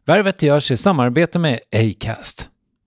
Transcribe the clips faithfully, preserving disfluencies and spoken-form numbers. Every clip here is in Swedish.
Värvet görs i samarbete med Acast.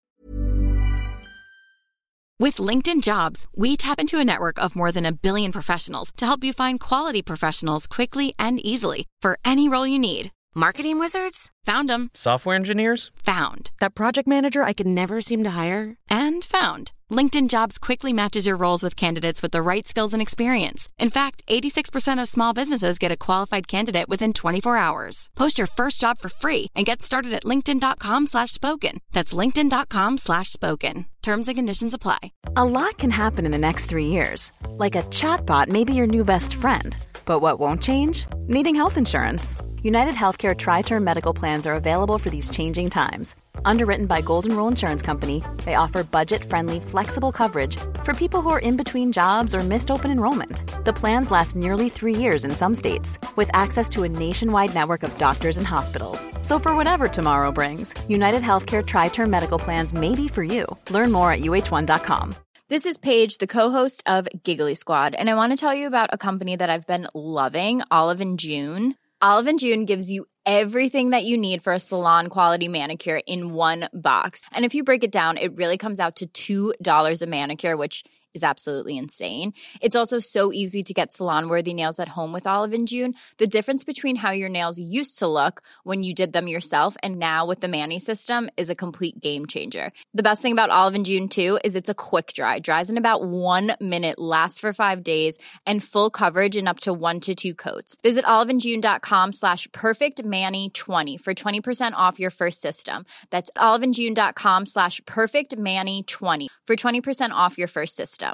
With LinkedIn Jobs, we tap into a network of more than a billion professionals to help you find quality professionals quickly and easily for any role you need. Marketing wizards? Found them. Software engineers? Found. That project manager I could never seem to hire? And found. LinkedIn Jobs quickly matches your roles with candidates with the right skills and experience. In fact, eighty-six percent of small businesses get a qualified candidate within twenty-four hours. Post your first job for free and get started at linkedin.com slash spoken. That's linkedin.com slash spoken. Terms and conditions apply. A lot can happen in the next three years. Like a chatbot may be your new best friend. But what won't change? Needing health insurance. United Healthcare Tri-Term Medical Plans are available for these changing times. Underwritten by Golden Rule Insurance Company, they offer budget-friendly, flexible coverage for people who are in between jobs or missed open enrollment. The plans last nearly three years in some states, with access to a nationwide network of doctors and hospitals. So for whatever tomorrow brings, United Healthcare Tri-Term Medical Plans may be for you. Learn more at U H one dot com. This is Paige, the co-host of Giggly Squad, and I want to tell you about a company that I've been loving, Olive and June. Olive and June gives you everything that you need for a salon-quality manicure in one box. And if you break it down, it really comes out to two dollars a manicure, which is absolutely insane. It's also so easy to get salon-worthy nails at home with Olive and June. The difference between how your nails used to look when you did them yourself and now with the Mani system is a complete game changer. The best thing about Olive and June, too, is it's a quick dry. Dries in about one minute, lasts for five days, and full coverage in up to one to two coats. Visit oliveandjune.com slash perfectmani20 for twenty percent off your first system. That's oliveandjune.com slash perfectmani20 for twenty percent off your first system.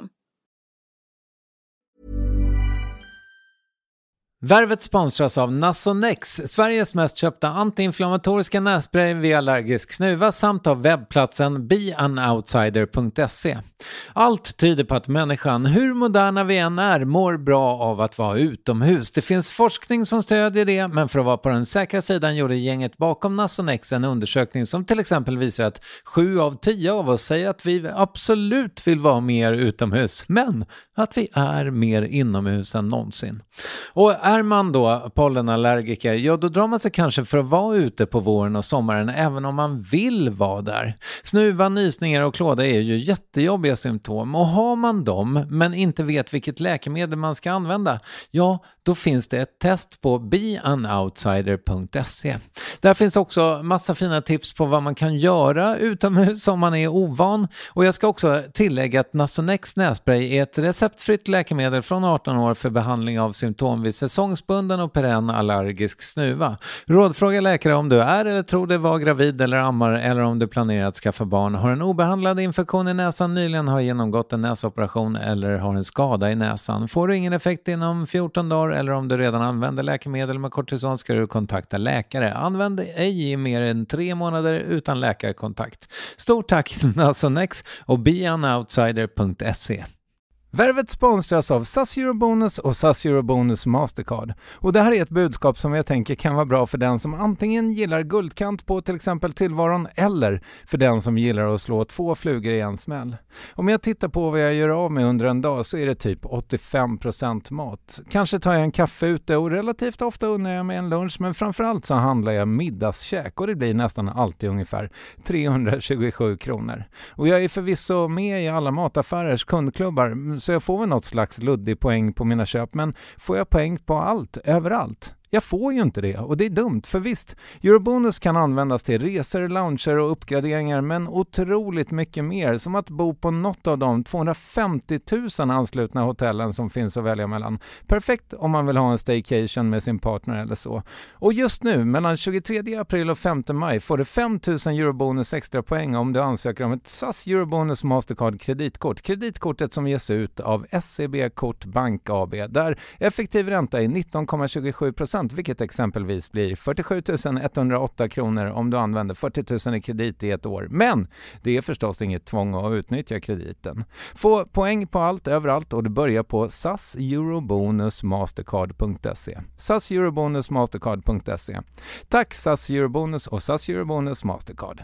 Värvet sponsras av Nasonex, Sveriges mest köpta antiinflammatoriska nässpray vid allergisk snuva, samt av webbplatsen be an outsider punkt se. Allt tyder på att människan, hur moderna vi än är, mår bra av att vara utomhus. Det finns forskning som stödjer det, men för att vara på den säkra sidan gjorde gänget bakom Nasonex en undersökning som till exempel visar att sju av tio av oss säger att vi absolut vill vara mer utomhus, men att vi är mer inomhus än någonsin. Och är man då pollenallergiker, ja då drar man sig kanske för att vara ute på våren och sommaren även om man vill vara där. Snuva, nysningar och klåda är ju jättejobbiga symptom, och har man dem men inte vet vilket läkemedel man ska använda, ja då finns det ett test på be an outsider punkt se. Där finns också massa fina tips på vad man kan göra utomhus om man är ovan, och jag ska också tillägga att Nasonex nässpray är ett receptfritt läkemedel från arton år för behandling av symptom vid säsongsbunden och perenn allergisk snuva. Rådfråga läkare om du är eller tror dig vara gravid eller ammar, eller om du planerar att skaffa barn, har en obehandlad infektion i näsan, nyligen har genomgått en näsoperation eller har en skada i näsan. Får du ingen effekt inom fjorton dagar eller om du redan använder läkemedel med kortison ska du kontakta läkare. Använd ej i mer än tre månader utan läkarkontakt. Stort tack Nasonex och be an outsider punkt se. Värvet sponsras av S A S Eurobonus och S A S Eurobonus Mastercard. Och det här är ett budskap som jag tänker kan vara bra för den som antingen gillar guldkant på till exempel tillvaron, eller för den som gillar att slå två flugor i en smäll. Om jag tittar på vad jag gör av med under en dag så är det typ åttiofem procent mat. Kanske tar jag en kaffe ute och relativt ofta unnar jag mig en lunch, men framförallt så handlar jag middagskäk och det blir nästan alltid ungefär trehundratjugosju kronor. Och jag är förvisso med i alla mataffärers kundklubbar, så jag får väl något slags luddig poäng på mina köp, men får jag poäng på allt, överallt? Jag får ju inte det, och det är dumt, för visst, Eurobonus kan användas till resor, lounger och uppgraderingar, men otroligt mycket mer, som att bo på något av de tvåhundrafemtio tusen anslutna hotellen som finns att välja mellan. Perfekt om man vill ha en staycation med sin partner eller så. Och just nu, mellan tjugotredje april och femte maj, får du fem tusen Eurobonus extra poäng om du ansöker om ett S A S Eurobonus Mastercard kreditkort. Kreditkortet som ges ut av S E B Kort Bank A B, där effektiv ränta är nitton komma tjugosju procent, vilket exempelvis blir fyrtiosju tusen etthundraåtta kronor om du använder fyrtio tusen i kredit i ett år. Men det är förstås inget tvång att utnyttja krediten. Få poäng på allt överallt, och du börjar på S A S Eurobonus Mastercard punkt se. S A S Eurobonus Mastercard punkt se. Tack S A S Eurobonus och S A S Eurobonus Mastercard.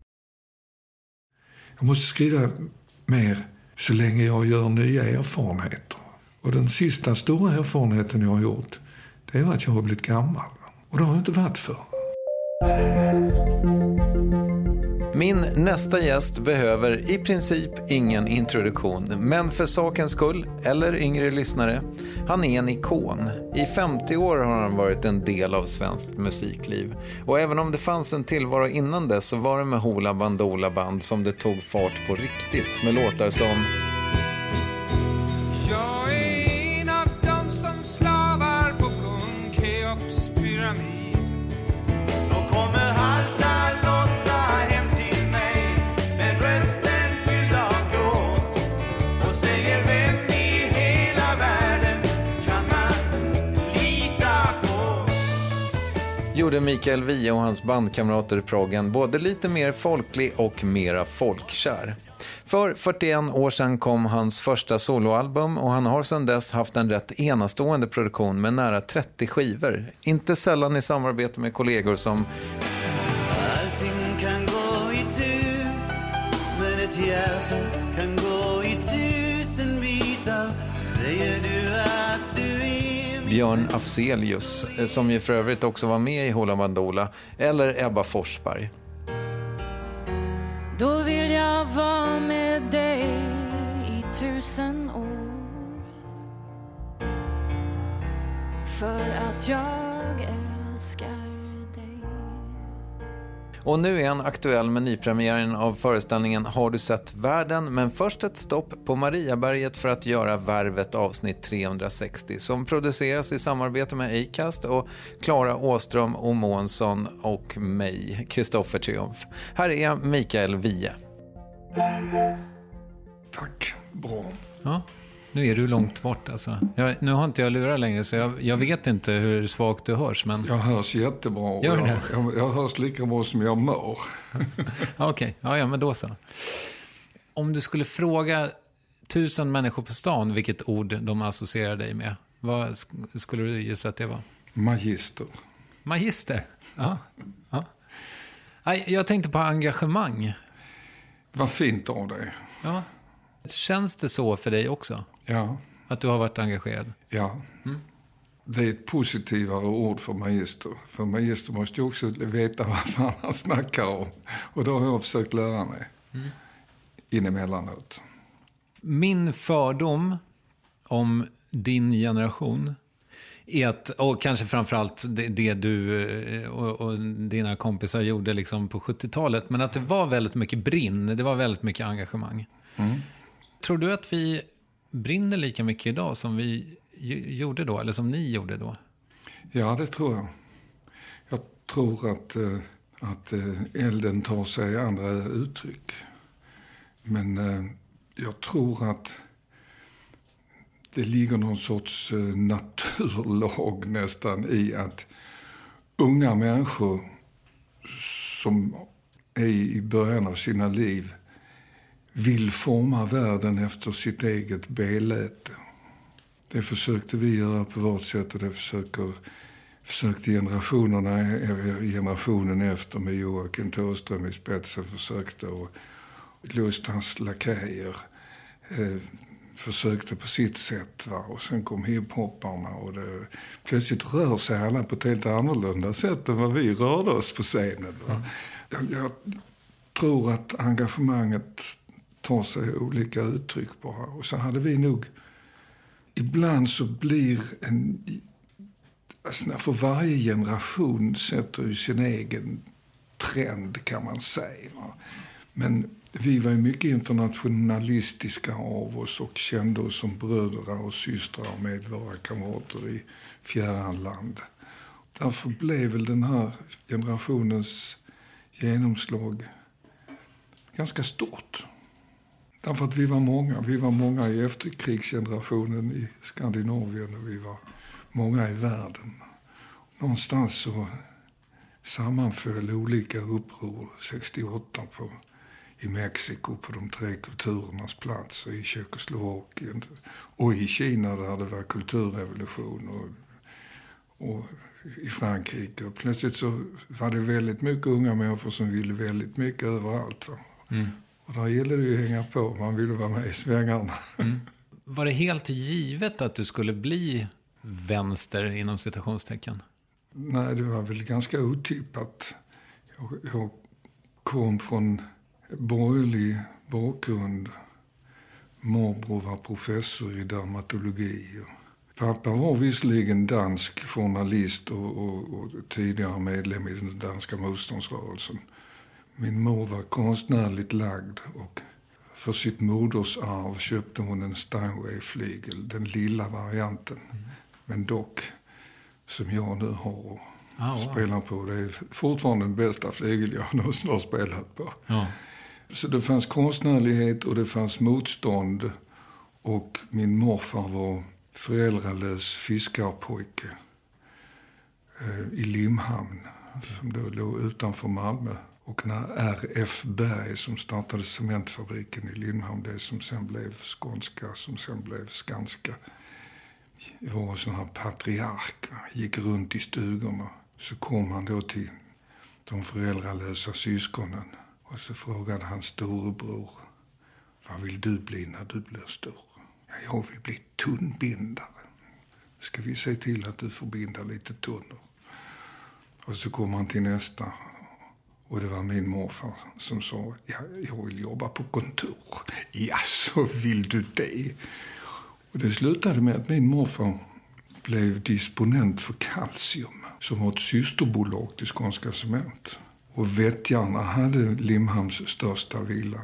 Jag måste skriva mer så länge jag gör nya erfarenheter. Och den sista stora erfarenheten jag har gjort, det är att jag har blivit gammal. Och det har jag inte varit för. Min nästa gäst behöver i princip ingen introduktion, men för sakens skull, eller yngre lyssnare, han är en ikon. I femtio år har han varit en del av svenskt musikliv. Och även om det fanns en tillvaro innan dess så var det med Hoola Bandoola Band som det tog fart på riktigt, med låtar som... Jag är en av dem som slavar på kung Keops pyramid. Då kommer halta Lotta hem till mig med rösten fylld av gråt och säger: vem i hela världen kan man lita på? Gjorde Mikael Wiehe och hans bandkamrater proggen både lite mer folklig och mera folkkär. För fyrtioen år sedan kom hans första soloalbum och han har sedan dess haft en rätt enastående produktion med nära trettio skivor. Inte sällan i samarbete med kollegor som... Allting kan gå i tur, men ett hjärta kan gå i tusen bitar. Säger du att du är... Björn Afzelius, som ju för övrigt också var med i Hoola Bandoola, eller Ebba Forsberg. Då vill jag vara med dig i tusen år, för att jag älskar dig. Och nu är han aktuell med nypremiären av föreställningen Har du sett världen? Men först ett stopp på Mariaberget för att göra Värvet avsnitt trehundrasextio som produceras i samarbete med Acast och Klara Åström och Månsson och mig, Kristoffer Triumf. Här är Mikael Wiehe. Tack, bra. Ja, nu är du långt bort alltså. Jag, nu har inte jag lurat längre så jag, jag vet inte hur svagt du hörs. Men... Jag hörs jättebra. Gör jag, det? jag, jag hörs lika bra som jag mår. Okej, okay. ja, ja men då så. Om du skulle fråga tusen människor på stan vilket ord de associerar dig med, vad skulle du gissa att det var? Magister. Magister? Ja. ja. Jag tänkte på engagemang. Vad fint av dig. Ja. Känns det så för dig också? Ja. Att du har varit engagerad? Ja. Mm. Det är ett positivare ord för magister. För magister måste ju också veta vad fan han snackar om. Och då har jag försökt lära mig. Mm. Inemellanåt. Min fördom om din generation är att, och kanske framförallt det, det du och, och dina kompisar gjorde liksom på sjuttiotalet, men att det var väldigt mycket brinn, det var väldigt mycket engagemang. Mm. Tror du att vi brinner lika mycket idag som vi gjorde då, eller som ni gjorde då? Ja, det tror jag. Jag tror att, att elden tar sig andra uttryck. Men jag tror att det ligger någon sorts naturlag nästan i att unga människor som är i början av sina liv vill forma världen efter sitt eget beläte. Det försökte vi göra på vårt sätt och det försöker, försökte generationerna, generationen efter med Joakim Thåström i spetsen försökte, och Lustans lakejer eh, försökte på sitt sätt. Va? Och sen kom hiphopparna och det, plötsligt rör sig alla på ett helt annorlunda sätt än vad vi rörde oss på scenen. Va? Jag, jag tror att engagemanget tar sig olika uttryck bara. Och så hade vi nog, ibland så blir en, alltså för varje generation sätter ju sin egen trend kan man säga. Va? Men vi var ju mycket internationalistiska av oss och kände oss som bröder och systrar med våra kamrater i fjärran land. Därför blev väl den här generationens genomslag ganska stort. Därför att vi var många. Vi var många i efterkrigsgenerationen i Skandinavien och vi var många i världen. Någonstans så sammanföll olika uppror sextioåtta på i Mexiko på de tre kulturernas plats och i Tjeckoslovakien och i Kina där det var kulturrevolution och, och i Frankrike. Och plötsligt så var det väldigt mycket unga människor som ville väldigt mycket överallt. Mm. Och där gällde det ju att hänga på. Man ville vara med i svängarna. Mm. Var det helt givet att du skulle bli vänster inom citationstecken? Nej, det var väl ganska otippat. Jag, jag kom från borgerlig bakgrund. Morbror var professor i dermatologi. Pappa var visserligen dansk journalist och, och, och tidigare medlem i den danska motståndsrörelsen. Min mor var konstnärligt lagd och för sitt modersarv köpte hon en Steinway-flygel, den lilla varianten. Mm. Men dock, som jag nu har och ah, wow. spelar på. Det är fortfarande den bästa flygel jag någonsin har spelat på. Ja. Så det fanns konstnärlighet och det fanns motstånd. Och min morfar var föräldralös fiskarpojke eh, i Limhamn, som då låg utanför Malmö. Och när R F Berg, som startade cementfabriken i Limhamn, det som sen blev Skånska, som sen blev Skanska, var en sån här patriark, gick runt i stugorna. Så kom han då till de föräldralösa syskonen och så frågade hans storebror: vad vill du bli när du blir stor? Ja, jag vill bli tunnbindare. Ska vi se till att du får binda lite tunnor? Och så kom han till nästa. Och det var min morfar som sa: ja, jag vill jobba på kontor. Ja, så vill du det? Och det slutade med att min morfar blev disponent för Kalcium, som var ett systerbolag till Skånska Cement. Och Vettjarna hade Limhamns största villa.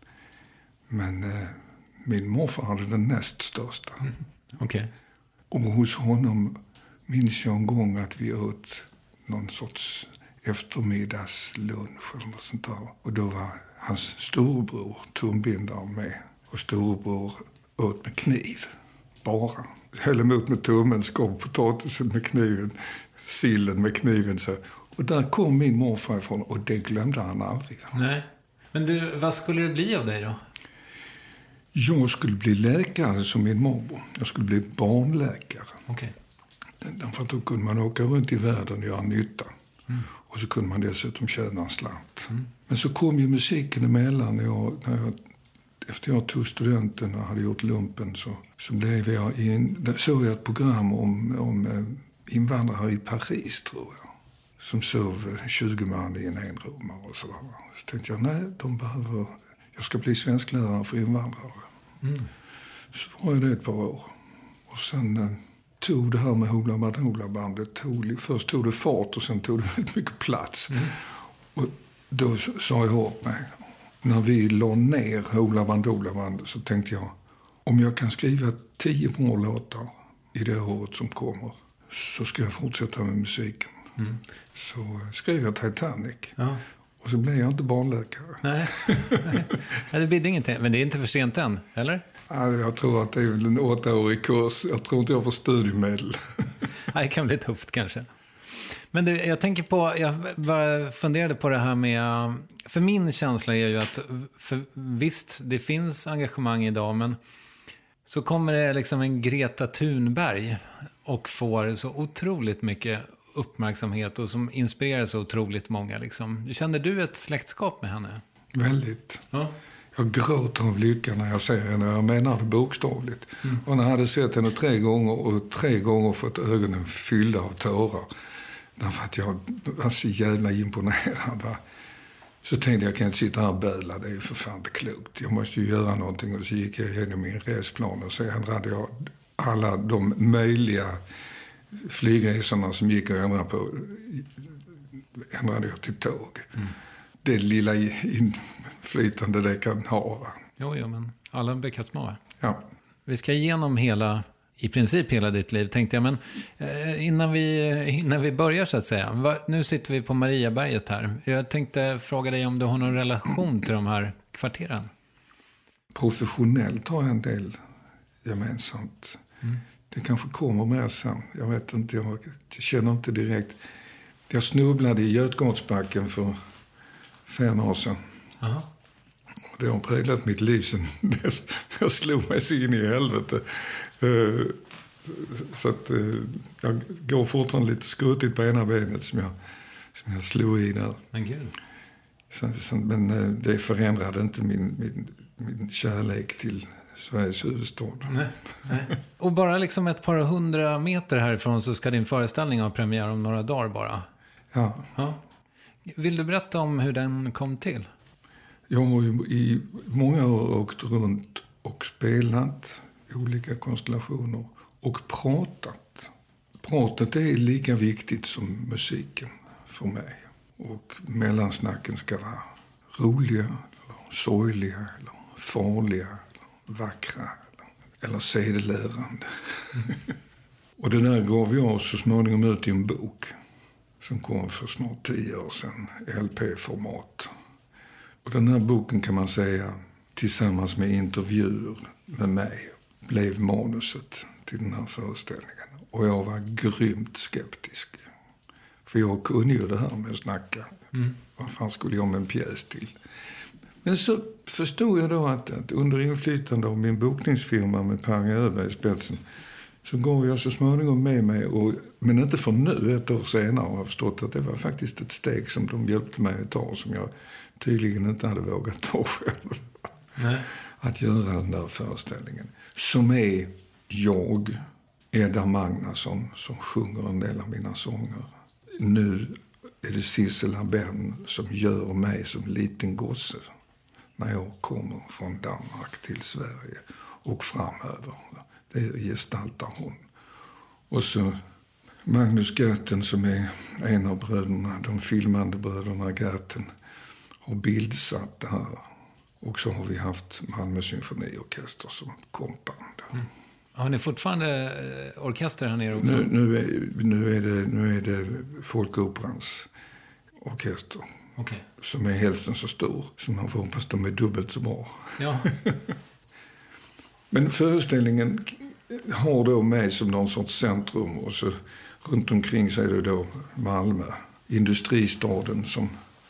Men eh, min morfar hade den näst största. Mm. Okej. Okay. Och hos honom minns jag en gång att vi åt någon sorts eftermiddagslunch eller något sånt där. Och då var hans storebror tumbindaren med. Och storebror åt med kniv. Bara. Höll emot med tummen, skar potatisen med kniven, sillen med kniven. Så. Och där kom min morfar ifrån och det glömde han aldrig. Nej. Men du, vad skulle det bli av dig då? Jag skulle bli läkare som min morbror. Jag skulle bli barnläkare. Okej. Okay. Därför att då kunde man åka runt i världen och göra nytta. Mm. Och så kunde man dessutom tjäna en slant. Mm. Men så kom ju musiken emellan. När jag, när jag, efter jag tog studenten och hade gjort lumpen så, så blev jag i en, där såg jag ett program om, om invandrare i Paris, tror jag. Som sov tjugo man i en enrummare och sådär. Så tänkte jag, nej, de behöver... Jag ska bli svensklärare för invandrare. Mm. Så var jag det ett par år. Och sen eh, tog det här med Hoola Bandoola bandet. Tog, först tog det fart och sen tog det väldigt mycket plats. Mm. Och då sa jag åt mig. När vi la ner Hoola Bandoola bandet så tänkte jag, om jag kan skriva tio bra låtar i det året som kommer så ska jag fortsätta med musiken. Mm. Så skrev jag Titanic. Ja. Och så blev jag inte barnläkare. Nej, nej. Det blir ingenting. Men det är inte för sent än, eller? Ja, jag tror att det är en åttaårig kurs. Jag tror inte jag får studiemedel. Ja, det kan bli tufft kanske. Men du, jag tänker på, jag bara funderade på det här med, för min känsla är ju att, för visst, det finns engagemang idag, men så kommer det liksom en Greta Thunberg och får så otroligt mycket uppmärksamhet och som inspirerar så otroligt många. Liksom. Känner du ett släktskap med henne? Väldigt. Ja. Jag gråter av lycka när jag ser henne. Jag menar det bokstavligt. Mm. Och när jag hade sett henne tre gånger och tre gånger fått ögonen fyllda av tårar. Därför att jag var så jävla imponerad. Så tänkte jag, jag kan inte sitta här och böla. Det är ju för fan inte klokt. Jag måste ju göra någonting. Och så gick jag igenom min resplan och så ändrade jag alla de möjliga flygresorna som gick att ändra på, ändrade jag till tåg. Mm. Det lilla inflytande det kan ha. Va? Jo, jo, men alla bäckar små. Ja. Vi ska igenom hela, i princip hela ditt liv, tänkte jag. Men eh, innan, vi, innan vi börjar så att säga. Va, nu sitter vi på Mariaberget här. Jag tänkte fråga dig om du har någon relation till de här kvarteren. Professionellt har jag en del gemensamt. Mm. Det kanske kommer mer sen. Jag vet inte, jag känner inte direkt. Jag snubblade i Götgatsbacken för fem år sedan. Aha. Och det har präglat mitt liv sedan dess. Jag slog mig så in i helvete. Så att jag går fortfarande lite skuttigt på ena benet som jag, som jag slog i där. Men gud. Så, så, men det förändrade inte min, min, min kärlek till Sveriges huvudstad. Nej, nej. Och bara liksom ett par hundra meter härifrån så ska din föreställning ha premiär om några dagar bara. Ja. Ja. Vill du berätta om hur den kom till? Jag har ju i många år åkt runt och spelat i olika konstellationer och pratat. Pratet är lika viktigt som musiken för mig. Och mellansnacken ska vara roliga, eller sorgliga, eller farliga, eller vackra, eller, eller sedelärande. Och det där gav jag så småningom ut i en bok som kom för snart tio år sedan, L P-format. Och den här boken kan man säga, tillsammans med intervjuer med mig, blev manuset till den här föreställningen. Och jag var grymt skeptisk. För jag kunde ju det här med att snacka. Mm. Vad fan skulle jag med en pjäs till? Men så förstod jag då att, att under inflytande av min bokningsfirma med Per Öberg i spetsen, så gav jag så småningom med mig, och, men inte för nu, ett år senare, har jag förstått att det var faktiskt ett steg som de hjälpte mig att ta, som jag tydligen inte hade vågat ta själv. Nej. Att göra den där föreställningen. Som är jag, Edda Magnusson, som sjunger en del av mina sånger. Nu är det Sissela Benn som gör mig som liten gosse när jag kommer från Danmark till Sverige och framöver. Det gestaltar hon. Och så Magnus Gaten, som är en av bröderna, de filmande bröderna Gaten, har bildsatt det här. Och så har vi haft Malmö symfoniorkester som kompband. Mm. Har ni fortfarande orkester här nere också? Nu, nu, är, nu, är, det, nu är det Folkoperans orkester. Okay. Som är hälften så stor. Som man får hoppas de är dubbelt så bra. Ja. Men föreställningen har då mig som någon sorts centrum. Och så runt omkring så är det då Malmö. Industristaden som,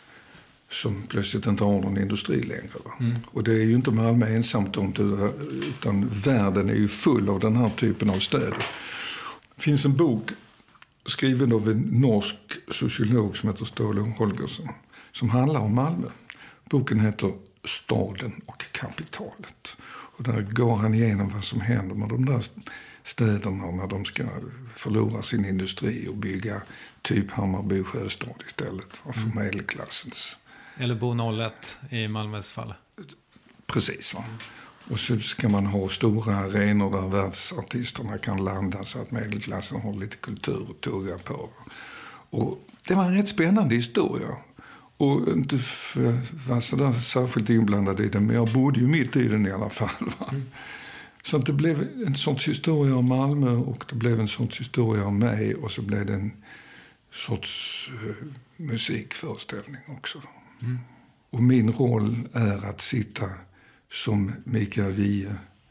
som plötsligt inte har någon industri längre. Mm. Och det är ju inte Malmö ensamt om det, utan världen är ju full av den här typen av städer. Det finns en bok skriven av en norsk sociolog som heter Ståle Holgersen, som handlar om Malmö. Boken heter Staden och kapitalet. Och där går han igenom vad som händer med de där städerna när de ska förlora sin industri och bygga typ Hammarby sjöstad istället för mm. medelklassens. Eller Bo noll ett i Malmös fall. Precis, va. Och så ska man ha stora arenor där världsartisterna kan landa så att medelklassen har lite kultur att tugga på. Och det var en rätt spännande historia. Och inte var så där särskilt inblandad i den, men jag bodde ju mitt i den i alla fall. Va? Mm. Så att det blev en sorts historia om Malmö, och det blev en sorts historia om mig, och så blev det en sorts uh, musikföreställning också. Mm. Och min roll är att sitta som Mikael Wiehe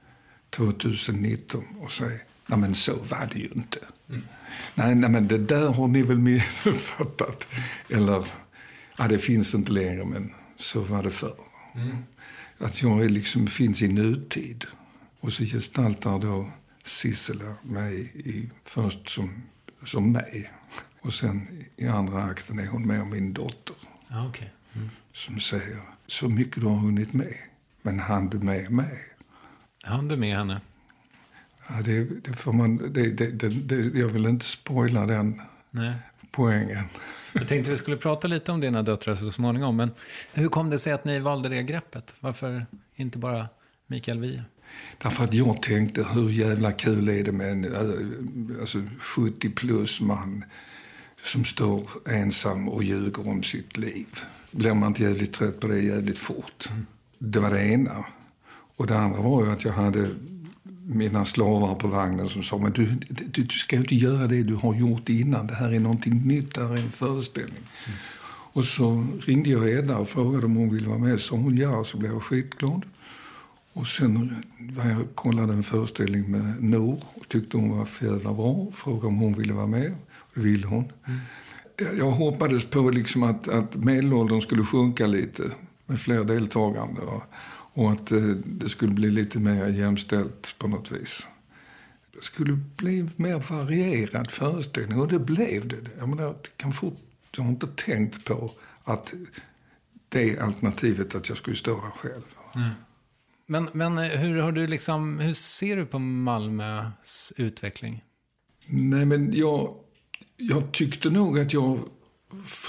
tjugonitton och säga, nej men så var det ju inte. Mm. Nej, nej men det där har ni väl missuppfattat. Eller, ja det finns inte längre, men så var det förr. Mm. Att jag liksom finns i nutid. Och så gestaltar då Sissela mig i, först som, som mig. Och sen i andra akten är hon med om min dotter. Ah, okay. Mm. Som säger, så mycket du har hunnit med. Men hann du med mig? Hann du med henne? Ja, det, det får man, det, det, det, det, jag vill inte spoila den Nej. poängen. Jag tänkte vi skulle prata lite om dina döttrar så småningom. Men hur kom det sig att ni valde det greppet? Varför inte bara Mikael Wiehe? Därför att jag tänkte, hur jävla kul är det med en alltså, sjuttio plus man som står ensam och ljuger om sitt liv. Blir man inte jävligt trött på det jävligt fort? Mm. Det var det ena. Och det andra var ju att jag hade mina slavar på vagnen som sa, men du, du, du ska ju inte göra det du har gjort innan. Det här är någonting nytt, det här är en föreställning. Mm. Och så ringde jag Edda och frågade om hon ville vara med. Så hon ja, så blev jag skitglad. Och sen var jag kollade en föreställning med Nor och tyckte hon var för jävla bra. Frågade om hon ville vara med. Det ville hon. Mm. Jag hoppades på liksom att, att medelåldern skulle sjunka lite med fler deltagande. Va? Och att eh, det skulle bli lite mer jämställt på något vis. Det skulle bli mer varierad föreställning, och det blev det. Jag menar, jag, kan fort, jag har inte tänkt på att det är alternativet att jag skulle stå där själv. Mm. Men, men hur, har du liksom, hur ser du på Malmös utveckling? Nej, men jag, jag tyckte nog att jag förstod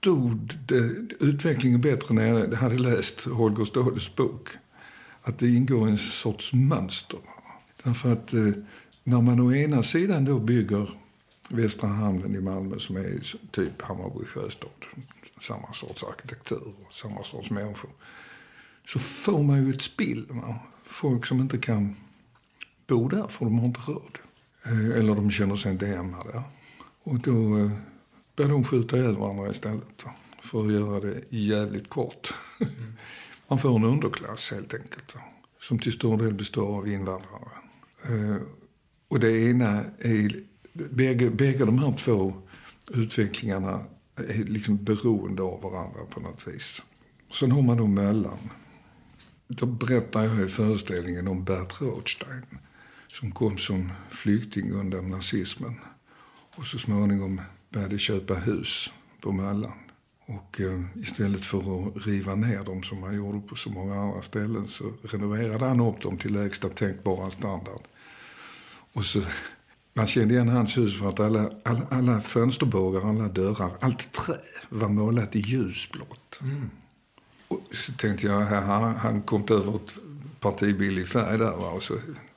förstod det, utvecklingen bättre när jag hade läst Holger Ståhls bok. Att det ingår en sorts mönster. Därför att eh, när man å ena sidan då bygger Västra hamnen i Malmö som är typ Hammarby sjöstad, samma sorts arkitektur och samma sorts människor, så får man ju ett spill. Va? Folk som inte kan bo där för de har inte råd. Eh, eller de känner sig inte hemma där. Och då eh, börjar de skjuta ihjäl varandra istället. Va? För att göra det jävligt kort. Mm. Man får en underklass helt enkelt. Va? Som till stor del består av invandrare. Eh, och det ena är... Bägge, bägge de här två utvecklingarna är liksom beroende av varandra på något vis. Sen har man då mellan. Då berättar jag i föreställningen om Bert Rothstein som kom som flykting under nazismen och så småningom började köpa hus på Möllan. Och eh, istället för att riva ner dem som han gjorde på så många andra ställen så renoverade han upp dem till lägsta tänkbara standard. Och så... Man kände igen hans hus för att alla, alla, alla fönsterbågar, alla dörrar, allt trä var målat i ljusblått. Mm. Och så tänkte jag, här har han kommit över ett partibillig färg där. Va? Och så,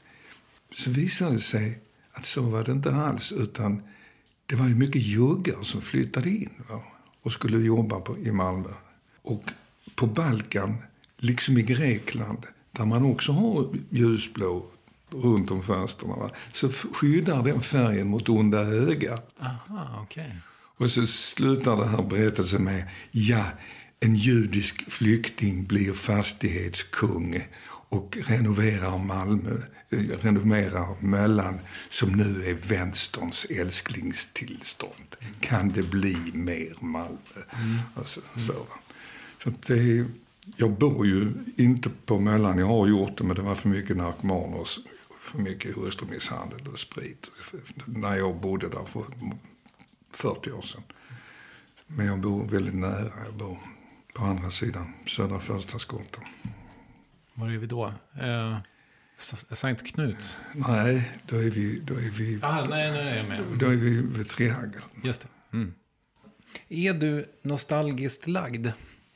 så visade det sig att så var det inte alls, utan det var ju mycket juggar som flyttade in va? Och skulle jobba på, i Malmö. Och på Balkan, liksom i Grekland, där man också har ljusblå runt om fönsterna, va? Så skyddar den färgen mot onda ögat. Aha, okej. Okay. Och så slutar det här berättelsen med, ja, en judisk flykting blir fastighetskung och renoverar Malmö, renoverar Möllan som nu är vänsterns älsklingstillstånd. Mm. Kan det bli mer Malmö? Mm. Alltså, så. Så att det är, jag bor ju inte på Möllan, jag har gjort det, men det var för mycket narkomaner och för mycket hustrumisshandel och sprit när jag bodde där för fyrtio år sedan. Men jag bor väldigt nära, jag bor på andra sidan Södra Förstadsgatan. Var är vi då? Eh, Sankt Knuts? Nej, då är vi... Då är vi ah, nej, nej, jag är med. Då är vi vid Triangel. Just det. Mm. Är du nostalgiskt lagd?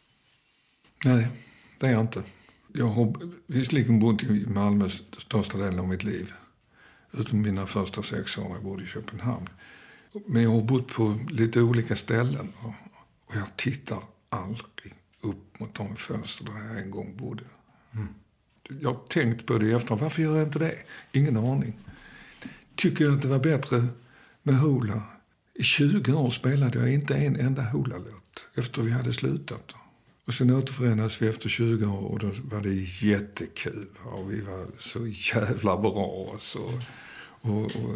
Nej, det är jag inte. Jag har visserligen bott i Malmö största delen av mitt liv. Utom mina första sex år när jag bodde i Köpenhamn. Men jag har bott på lite olika ställen. Och jag tittar aldrig upp mot de fönster där jag en gång bodde. Mm. Jag har tänkt på det i efterhand. Varför gör jag inte det? Ingen aning. Tycker jag att det var bättre med hula. I tjugo år spelade jag inte en enda hula-låt efter vi hade slutat. Och sen återförenas vi efter tjugo år och då var det jättekul. Och vi var så jävla bra. Så. Och, och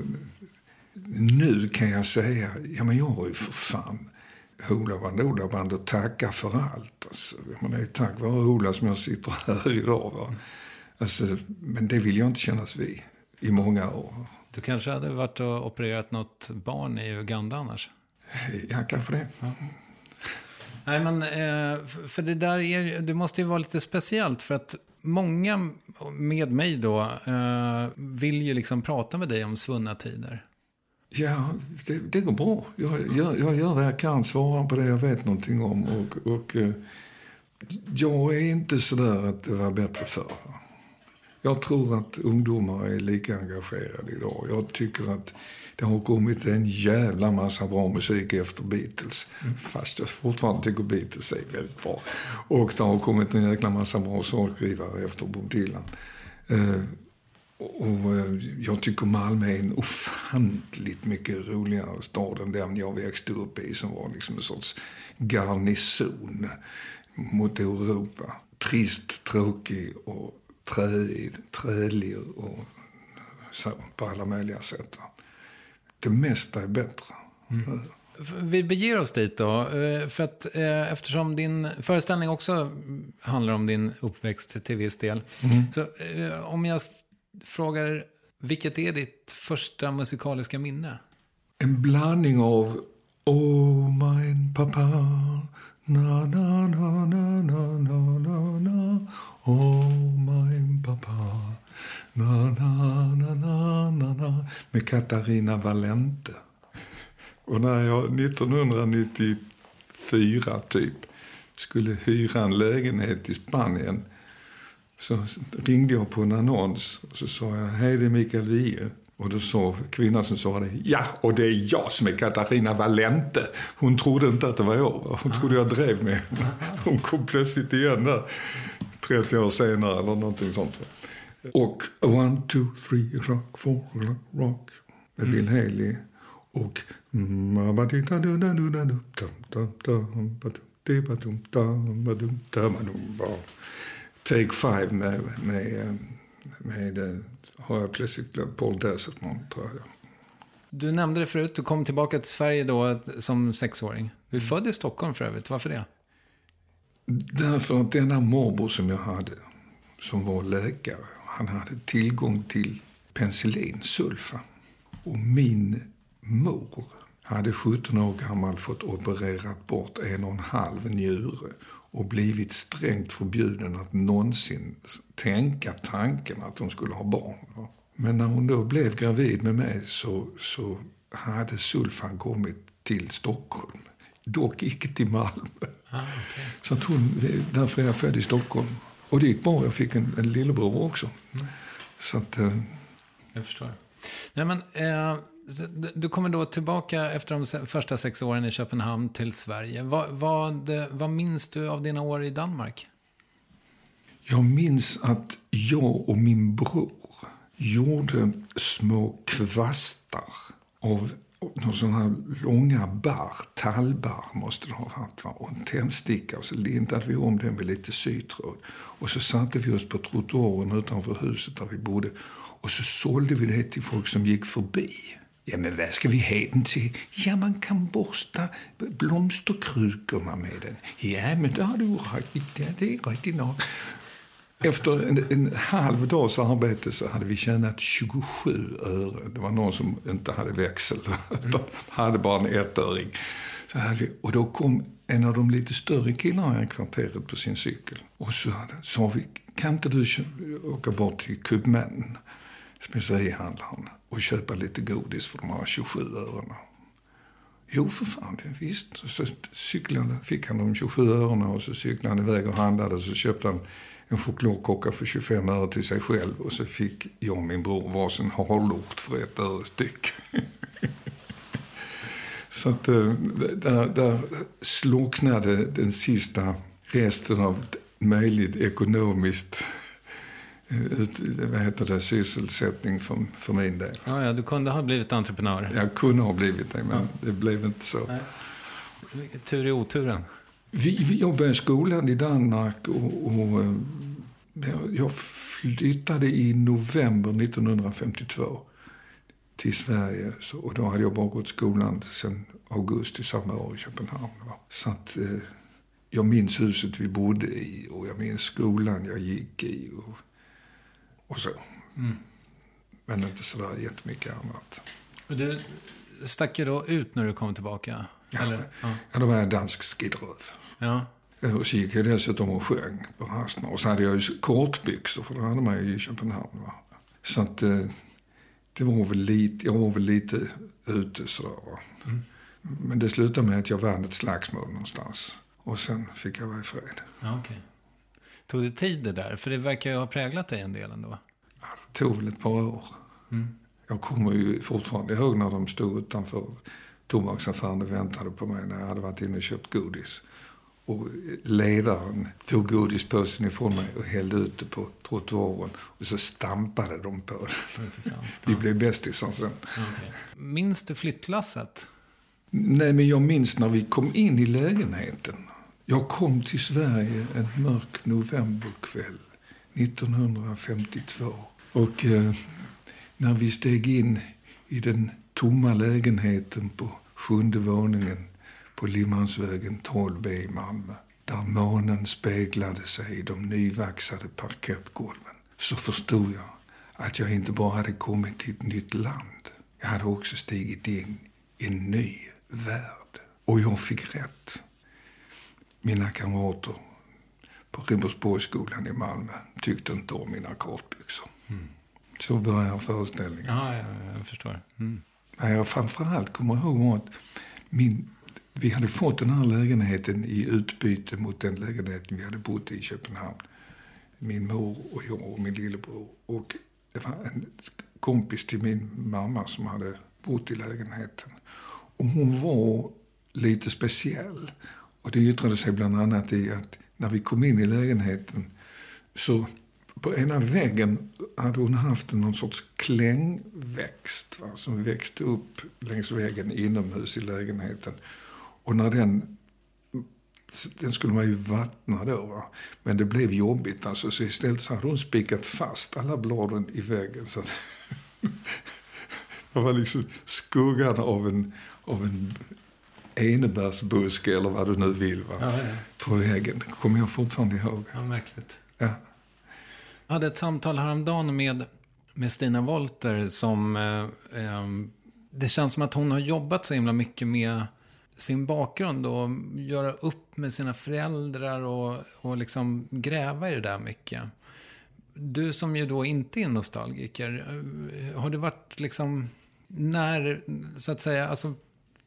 nu kan jag säga, ja men jag har ju för fan Holaband, Holaband och tacka för allt. Alltså, men det är tack vare Hola som jag sitter här idag. Va? Alltså, men det vill jag inte kännas vid i många år. Du kanske hade varit och opererat något barn i Uganda annars? Ja, kanske det. Ja. Nej, men för det där är, det måste ju vara lite speciellt för att många med mig då vill ju liksom prata med dig om svunna tider. Ja, det, det går bra. Jag, jag, jag gör vad jag kan, svara på det jag vet någonting om. Och, och jag är inte sådär att det var bättre förr. Jag tror att ungdomar är lika engagerade idag. Jag tycker att det har kommit en jävla massa bra musik efter Beatles. Mm. Fast jag fortfarande tycker Beatles är väldigt bra. Och det har kommit en jäkla massa bra sångskrivare efter Bob Dylan. Uh, och uh, jag tycker Malmö är en ofantligt mycket roligare stad än den jag växte upp i, som var liksom en sorts garnison mot Europa. Trist, tråkig och trälig, trälig och så, på alla möjliga sätt. Det mesta är bättre. Mm. Vi beger oss dit då. För att eftersom din föreställning också handlar om din uppväxt till viss del. Mm. Så om jag frågar, vilket är ditt första musikaliska minne? En blandning av Oh mein pappa, na na na na na na na na, oh mein pappa, na na na na na na, med Katarina Valente. Och när jag nittonhundranittiofyra fyra typ. Skulle hyra en lägenhet i Spanien. Så ringde jag på en annons och så sa jag, hej det är Mikael Wiehe. Och då sa kvinnan som sa det, ja och det är jag som är Katarina Valente. Hon trodde inte att det var jag. Hon trodde jag drev med henne. Hon kom plötsligt igen där trettio år senare eller någonting sånt. Och one, two, three o'clock, four o'clock, rock med Bill Haley. Och Take Five med, med, med har jag plötsligt glömt Paul Desertman, tror jag. Du nämnde det förut, du kom tillbaka till Sverige då som sexåring. Du är född i Stockholm för övrigt, varför det? Därför att denna morbror som jag hade, som var läkare, han hade tillgång till penicillinsulfa. Och min mor hade sjutton år gammal fått opererat bort en och en halv njure och blivit strängt förbjuden att någonsin tänka tanken att hon skulle ha barn. Men när hon då blev gravid med mig så, så hade sulfan kommit till Stockholm. Dock icke till Malmö. Ah, okay. Så att hon, därför är jag född i Stockholm. Och det gick bra, jag fick en, en lillebror också. Mm. Så att... Eh, jag förstår. Nej, men, eh, du kommer då tillbaka efter de första sex åren i Köpenhamn till Sverige. Vad, vad, vad minns du av dina år i Danmark? Jag minns att jag och min bror gjorde små kvastar av några sådana här långa barr, tallbarr måste det ha varit, va? Och en tändsticka, och så lindade vi om den med lite sytråd. Och så satte vi oss på trottoaren utanför huset där vi bodde, och så sålde vi det till folk som gick förbi. Ja, men vad ska vi ha den till? Ja, man kan borsta blomsterkrukorna med den. Ja, men det har du rätt i, det är rätt i nog. Efter en, en halv dags arbete så hade vi tjänat tjugosju öre. Det var någon som inte hade växel. De hade bara en ettöring. Så hade vi, och då kom en av de lite större killarna i kvarteret på sin cykel. Och så sa vi, kan inte du åka bort till Kubmännen, specerihandlaren, och köpa lite godis för de här tjugosju örena? Jo, för fan, det visst. Så cyklade, fick han de tjugosju örena och så cyklade han iväg och handlade, och så köpte han en chokladkocka för tjugofem öre till sig själv, och så fick jag och min bror varsin harlort för ett öre styck. Så att där, där slocknade den sista resten av möjligt ekonomiskt ut, vad heter det, sysselsättning för, för min del. Ja, ja, du kunde ha blivit entreprenör. Jag kunde ha blivit det, men ja. Det blev inte så. Nej. Tur i oturen. Vi, vi jobbade i skolan i Danmark och, och jag flyttade i november nittonhundrafemtiotvå till Sverige. Så, och då hade jag bara gått skolan sedan augusti samma år i Köpenhamn. Va? Så att eh, jag minns huset vi bodde i och jag minns skolan jag gick i och, och så. Mm. Men inte sådär jättemycket annat. Och du stack ju då ut när du kom tillbaka? Ja, eller? Ja. Ja, då var jag dansk skidröv. Ja. Och så gick jag dessutom och sjöng på rasterna. Och så hade jag ju kortbyxor, för det hade man ju i Köpenhamn. Va? Så att eh, det var väl lite, jag var väl lite ute sådär. Mm. Men det slutade med att jag vann ett slagsmål någonstans. Och sen fick jag vara i fred. Ja, okay. Tog det tid det där? För det verkar ju ha präglat dig en del ändå. Ja, det tog väl ett par år. Mm. Jag kommer ju fortfarande ihåg när de stod utanför tobaksaffären och väntade på mig när jag hade varit inne och köpt godis. Och ledaren tog godispåsen ifrån mig och hällde ut det på trottoaren. Och så stampade de på det. Oh, vi blev bästisar sen. Okay. Minns du flyttlasset? Nej, men jag minns när vi kom in i lägenheten. Jag kom till Sverige en mörk novemberkväll nittonhundrafemtiotvå. Och eh, när vi steg in i den tomma lägenheten på sjunde våningen på Limhamnsvägen tolv B i Malmö, där månen speglade sig i de nyvaxade parkettgolven, så förstod jag att jag inte bara hade kommit till ett nytt land. Jag hade också stigit in i en ny värld. Och jag fick rätt. Mina kamrater på Ribersborgsskolan i Malmö tyckte inte om mina kortbyxor. Mm. Så började föreställningen. Ja, ja, jag förstår. Mm. Men jag framförallt kommer ihåg att min Vi hade fått den här lägenheten i utbyte mot den lägenheten vi hade bott i Köpenhamn. Min mor och jag och min lillebror. Och det var en kompis till min mamma som hade bott i lägenheten. Och hon var lite speciell. Och det yttrade sig bland annat i att när vi kom in i lägenheten så på ena väggen hade hon haft någon sorts klängväxt, va, som växte upp längs väggen inomhus i lägenheten. Och när den, den skulle man ju vattna då, va? Men det blev jobbigt alltså, så istället så hade hon spikat fast alla bladen i väggen. Så det var liksom skuggan av en, av en enebärsbuske eller vad du nu vill, va? Ja, ja. På väggen. Det kommer jag fortfarande ihåg. Ja, märkligt. Ja. Jag hade ett samtal häromdagen med, med Stina Wolter som eh, eh, det känns som att hon har jobbat så himla mycket med sin bakgrund och göra upp med sina föräldrar och, och liksom gräva i det där mycket. Du som ju då inte är nostalgiker, har det varit liksom när, så att säga, alltså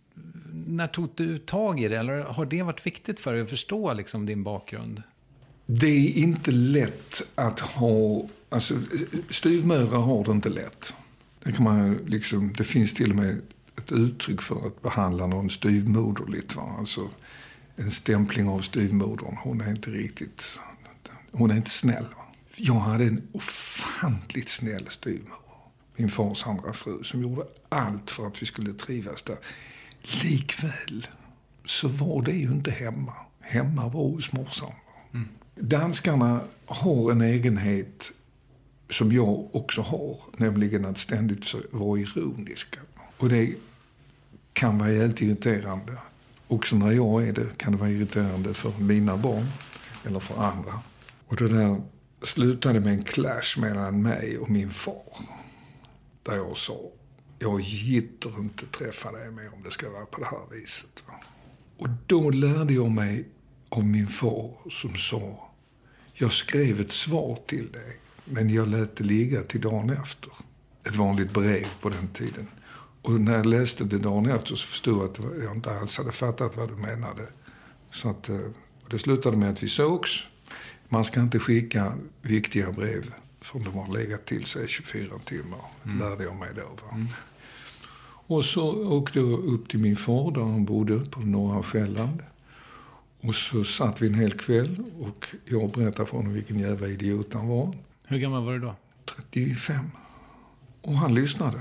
när tog du tag i det, eller har det varit viktigt för dig att förstå liksom din bakgrund? Det är inte lätt att ha, alltså styvmödrar har det inte lätt. Det kan man liksom, det finns till och med ett uttryck för att behandla någon styvmoderligt, va? Alltså en stämpling av styvmodern. Hon är inte riktigt, hon är inte snäll, va? Jag hade en ofantligt snäll styvmoder. Min fars andra fru som gjorde allt för att vi skulle trivas där. Likväl så var det ju inte hemma. Hemma var hos morsan. Mm. Danskarna har en egenhet som jag också har, nämligen att ständigt vara ironiska. Och det kan vara helt irriterande. Också när jag är det kan det vara irriterande för mina barn eller för andra. Och det där slutade med en clash mellan mig och min far. Där jag sa, jag gitter inte träffa dig mer om det ska vara på det här viset. Och då lärde jag mig av min far som sa, jag skrev ett svar till dig, men jag lät det ligga till dagen efter. Ett vanligt brev på den tiden. Och när jag läste det dagen efter så förstod jag att jag inte alls hade fattat vad du menade. Så att, och det slutade med att vi sågs. Man ska inte skicka viktiga brev för de har legat till sig tjugofyra timmar. Mm. Lärde jag mig då. Va? Mm. Och så åkte jag upp till min far där han bodde på norra Själland. Och så satt vi en hel kväll och jag berättade för honom vilken jävla idiot han var. Hur gammal var du då? trettiofem. Och han lyssnade.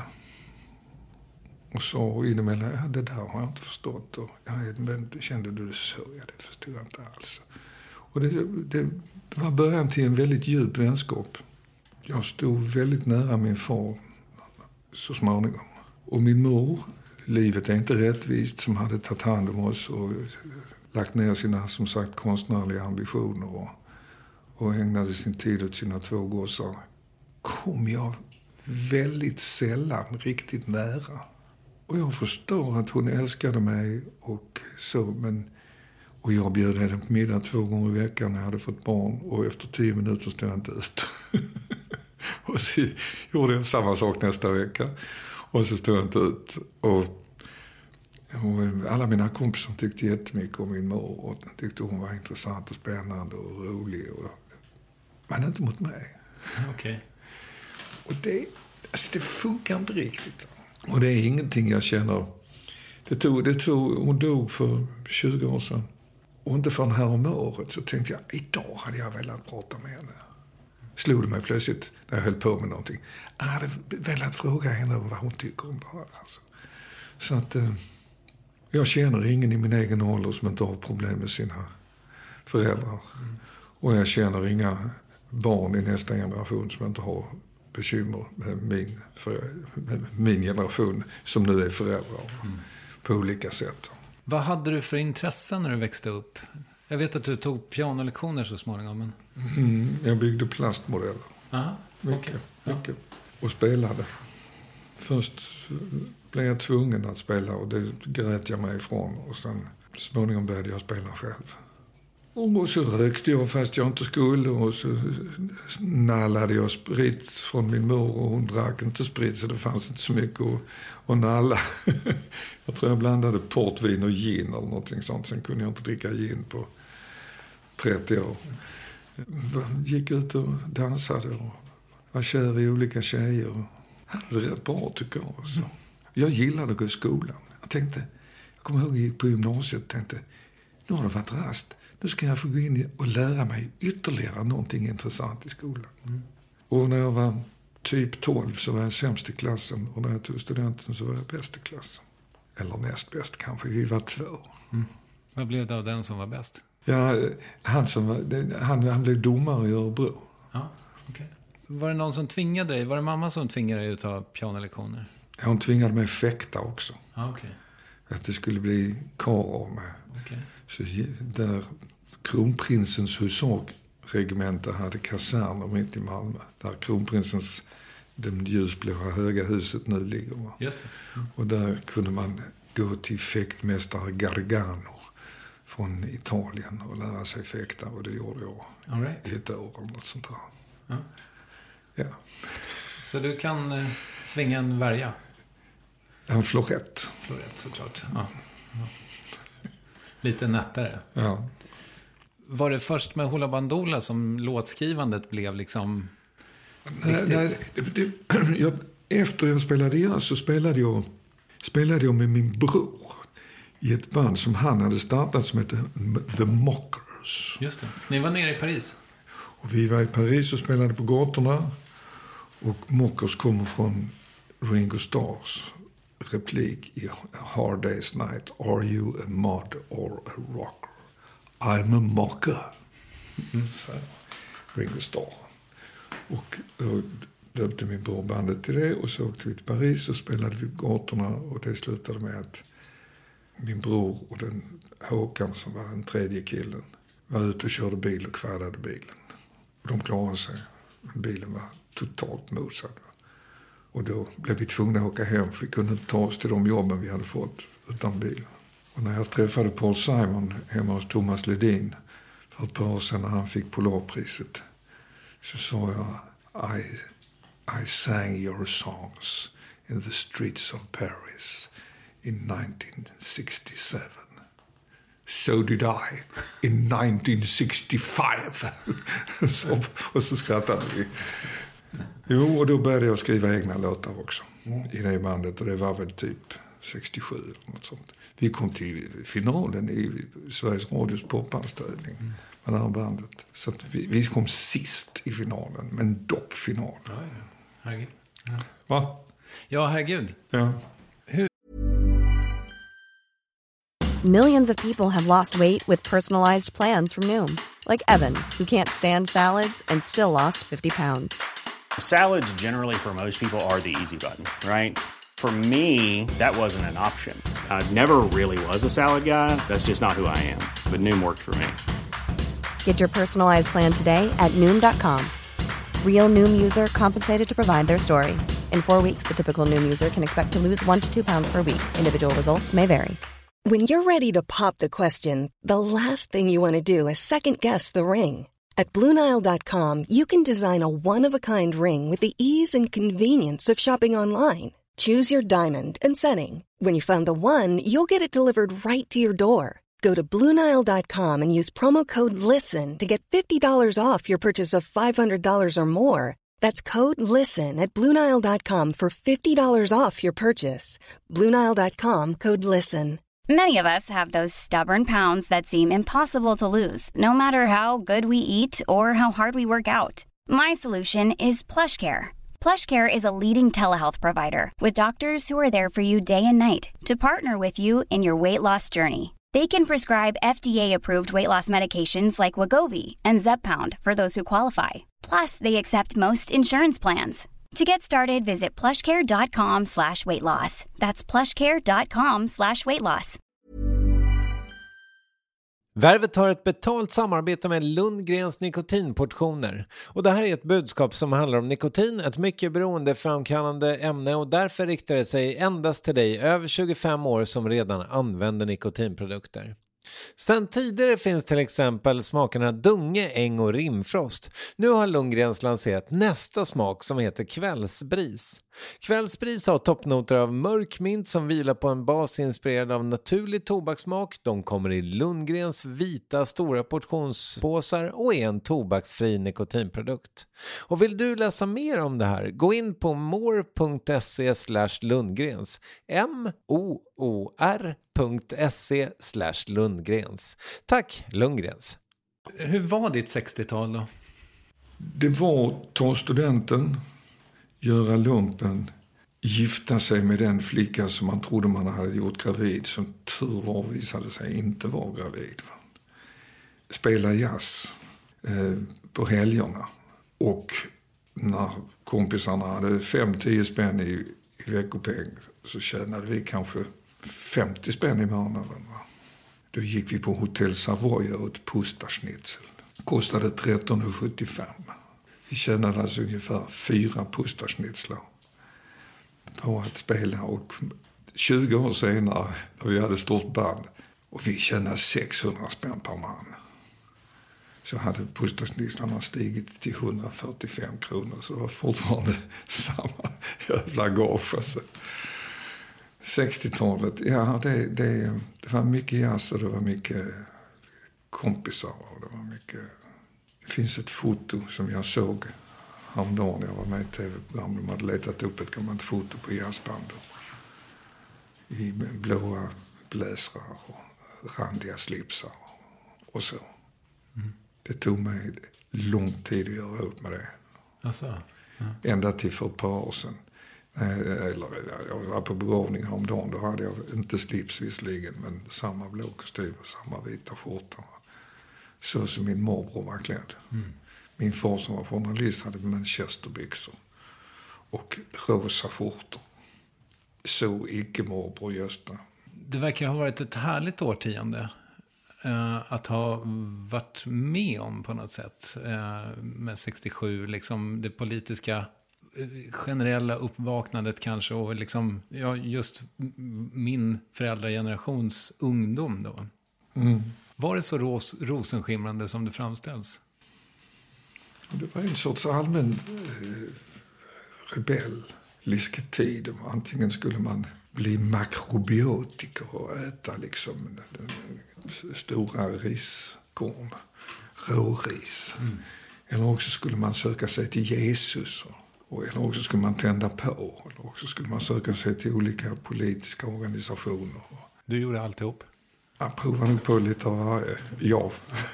Och så inemellan, ja, det där har jag inte förstått. Och, ja, men kände du det så? Ja, det förstod jag inte alls. Och det, det var början till en väldigt djup vänskap. Jag stod väldigt nära min far så småningom. Och min mor, livet är inte rättvist, som hade tagit hand om oss och lagt ner sina, som sagt, konstnärliga ambitioner och, och ägnade sin tid åt sina två gossar, kom jag väldigt sällan riktigt nära. Och jag förstår att hon älskade mig och så, men och jag bjöd henne på middag två gånger i veckan när jag hade fått barn, och efter tio minuter stod jag inte ut. Och så gjorde jag samma sak nästa vecka. Och så stod jag inte ut. Och, och alla mina kompisar tyckte jättemycket om min mor och tyckte hon var intressant och spännande och rolig. Och, men inte mot mig. Okej. Okay. Och det, alltså det funkar inte riktigt. Och det är ingenting jag känner. Det tog, det tog, hon dog för tjugo år sedan. Och inte förrän här om året så tänkte jag, idag hade jag velat prata med henne. Slog det mig plötsligt när jag höll på med någonting. Jag hade velat fråga henne vad hon tycker om det här. Alltså. Så att eh, jag känner ingen i min egen ålder som inte har problem med sina föräldrar. Mm. Och jag känner inga barn i nästa generation som inte har bekymmer med min, för, med min generation som nu är föräldrar mm. på olika sätt. Vad hade du för intressen när du växte upp? Jag vet att du tog pianolektioner så småningom. Men... Mm, jag byggde plastmodeller. Aha, mycket, okay. mycket. Och spelade. Först blev jag tvungen att spela och det grät jag mig ifrån. Och sen småningom började jag spela själv. Och så rökte jag fast jag inte skulle och så nallade jag sprit från min mor och hon drack inte sprit så det fanns inte så mycket att, att nalla. Jag tror jag blandade portvin och gin eller någonting sånt. Sen kunde jag inte dricka gin på trettio år. Gick ut och dansade och var kär i olika tjejer och hade det rätt bra tycker jag. Alltså. Jag gillade att gå i skolan. Jag tänkte, jag kommer ihåg att jag gick på gymnasiet och tänkte, nu har det varit rast. Nu ska jag få gå in och lära mig ytterligare någonting intressant i skolan. Mm. Och när jag var typ tolv så var jag sämst i klassen. Och när jag tog studenten så var jag bäst i klassen. Eller näst bäst kanske, vi var två. Mm. Vad blev det av den som var bäst? Ja, han, som var, han, han blev domare i Örebro. Ja, okej. Okay. Var det någon som tvingade dig? Var det mamma som tvingade dig att ta pianolektioner? Ja, hon tvingade mig fäkta också. Ja, okej. Okay. Att det skulle bli kar av mig. Okej. Så där kronprinsens husarregemente hade kaserner mitt i Malmö. Där kronprinsens, det ljusblåa höga huset nu ligger. Just det. Mm. Och där kunde man gå till fäktmästare Gargano från Italien och lära sig fäkta. Och det gjorde jag All right. i ett år eller något sånt där. Ja. Ja. Så du kan eh, svinga en värja? En florett. Florett såklart. Ja. Ja. Lite nättare. Ja. Var det först med Hoola Bandoola som låtskrivandet blev liksom nej, nej, det, det, jag, efter jag spelade jazz så spelade jag, spelade jag med min bror i ett band som han hade startat som hette The Mockers. Just det. Ni var nere i Paris. Och vi var i Paris och spelade på gatorna. Och Mockers kommer från Ringo Starrs replik i A Hard Day's Night. Are you a mod or a rocker? I'm a mocker. Mm. Så, Ringo Starr. Och då döpte min bror bandet till det. Och så åkte vi till Paris och spelade vi på gatorna. Och det slutade med att min bror och den Håkan som var den tredje killen var ute och körde bil och kvaddade bilen. Och de klarade sig. Men bilen var totalt mosad. Och då blev vi tvungna att åka hem för vi kunde inte ta oss till de jobben vi hade fått utan bil. Och när jag träffade Paul Simon hemma hos Thomas Ledin för ett par år sedan när han fick Polarpriset så sa jag I, I sang your songs in the streets of Paris in nineteen sixty-seven. So did I in nineteen sixty-five. så, och så skrattade vi. Jo, och då började jag skriva egna låtar också i det bandet. Och det var väl typ sextiosju eller något sånt. Vi kom till finalen i Sveriges Radios popanställning mm. med det här bandet. Så att vi, vi kom sist i finalen, men dock final. Ja, ja. Herregud. Ja. Va? Ja, herregud. Ja. Millions of people have lost weight with personalized plans from Noom. Like Evan, who can't stand salads and still lost fifty pounds. Salads generally for most people are the easy button, right? For me, that wasn't an option. I never really was a salad guy. That's just not who I am. But Noom worked for me. Get your personalized plan today at Noom dot com. Real Noom user compensated to provide their story. In four weeks, the typical Noom user can expect to lose one to two pounds per week. Individual results may vary. When you're ready to pop the question, the last thing you want to do is second-guess the ring. At Blue Nile dot com, you can design a one-of-a-kind ring with the ease and convenience of shopping online. Choose your diamond and setting. When you find the one, you'll get it delivered right to your door. Go to Blue Nile dot com and use promo code LISTEN to get fifty dollars off your purchase of five hundred dollars or more. That's code LISTEN at Blue Nile dot com for fifty dollars off your purchase. Blue Nile dot com, code LISTEN. Many of us have those stubborn pounds that seem impossible to lose, no matter how good we eat or how hard we work out. My solution is PlushCare. PlushCare is a leading telehealth provider with doctors who are there for you day and night to partner with you in your weight loss journey. They can prescribe F D A-approved weight loss medications like Wegovy and Zepbound for those who qualify. Plus, they accept most insurance plans. To get started, visit plushcare.com slash weight loss. That's plushcare.com slash weight loss. Värvet har ett betalt samarbete med Lundgrens nikotinportioner. Och det här är ett budskap som handlar om nikotin, ett mycket beroendeframkallande ämne, och därför riktar det sig endast till dig över tjugofem år som redan använder nikotinprodukter. Sen tidigare finns till exempel smakerna Dunge, Äng och Rimfrost. Nu har Lundgrens lanserat nästa smak som heter Kvällsbris. Kvällsbris har toppnoter av mörk mint som vilar på en bas inspirerad av naturlig tobakssmak. De kommer i Lundgrens vita stora portionspåsar och är en tobaksfri nikotinprodukt. Och vill du läsa mer om det här, gå in på more.se slash Lundgrens. M-O-O-R.se slash Lundgrens. Tack Lundgrens. Hur var ditt sextiotal då? Det var ta studenten, göra lumpen, gifta sig med den flicka som man trodde man hade gjort gravid, som tur var visade sig inte vara gravid. Spela jazz eh, på helgerna, och när kompisarna hade fem tio spänn i, i veckopeng så tjänade vi kanske femtio spänn i månaden. Va? Då gick vi på Hotell Savoy och åt pustaschnitzel. Kostade tretton sjuttiofem. Vi tjänade alltså ungefär fyra pustaschnitzlar på att spela, och tjugo år senare när vi hade stort band och vi tjänade sexhundra spänn per man, så hade pustaschnitzlarna stigit till hundrafyrtiofem kronor, så det var fortfarande samma jävla gage. Alltså. sextiotalet, ja det, det, det var mycket jazz och det var mycket kompisar och det var mycket. Det finns ett foto som jag såg häromdagen. Jag var med i ett tv-program. De hade letat upp ett gammalt foto på jazzbandet. I blåa bläsrar och randiga slipsar och så. Mm. Det tog mig lång tid att göra upp med det. Alltså, ja. Ända till för ett par år sedan. Eller, jag var på begravning häromdagen. Då hade jag inte slips visserligen, men samma blå kostym och samma vita skjorta. Så som min morbror var klädd. Mm. Min far som var journalist hade manchesterbyxor och rosa skjortor. Så icke morbror Gösta. Det verkar ha varit ett härligt årtionde uh, att ha varit med om på något sätt. Uh, med sextiosju, liksom det politiska uh, generella uppvaknandet kanske. Och liksom, ja, just min föräldragenerations ungdom då. Mm. Var det så ros- rosenskimrande som det framställs? Det var en sorts allmän eh, rebellisk tid. Antingen skulle man bli makrobiotiker och äta liksom stora riskorn, råris. Mm. Eller också skulle man söka sig till Jesus. Och, eller också skulle man tända på. Eller också skulle man söka sig till olika politiska organisationer. Du gjorde alltihop? Jag provar nog på lite av varje. Ja.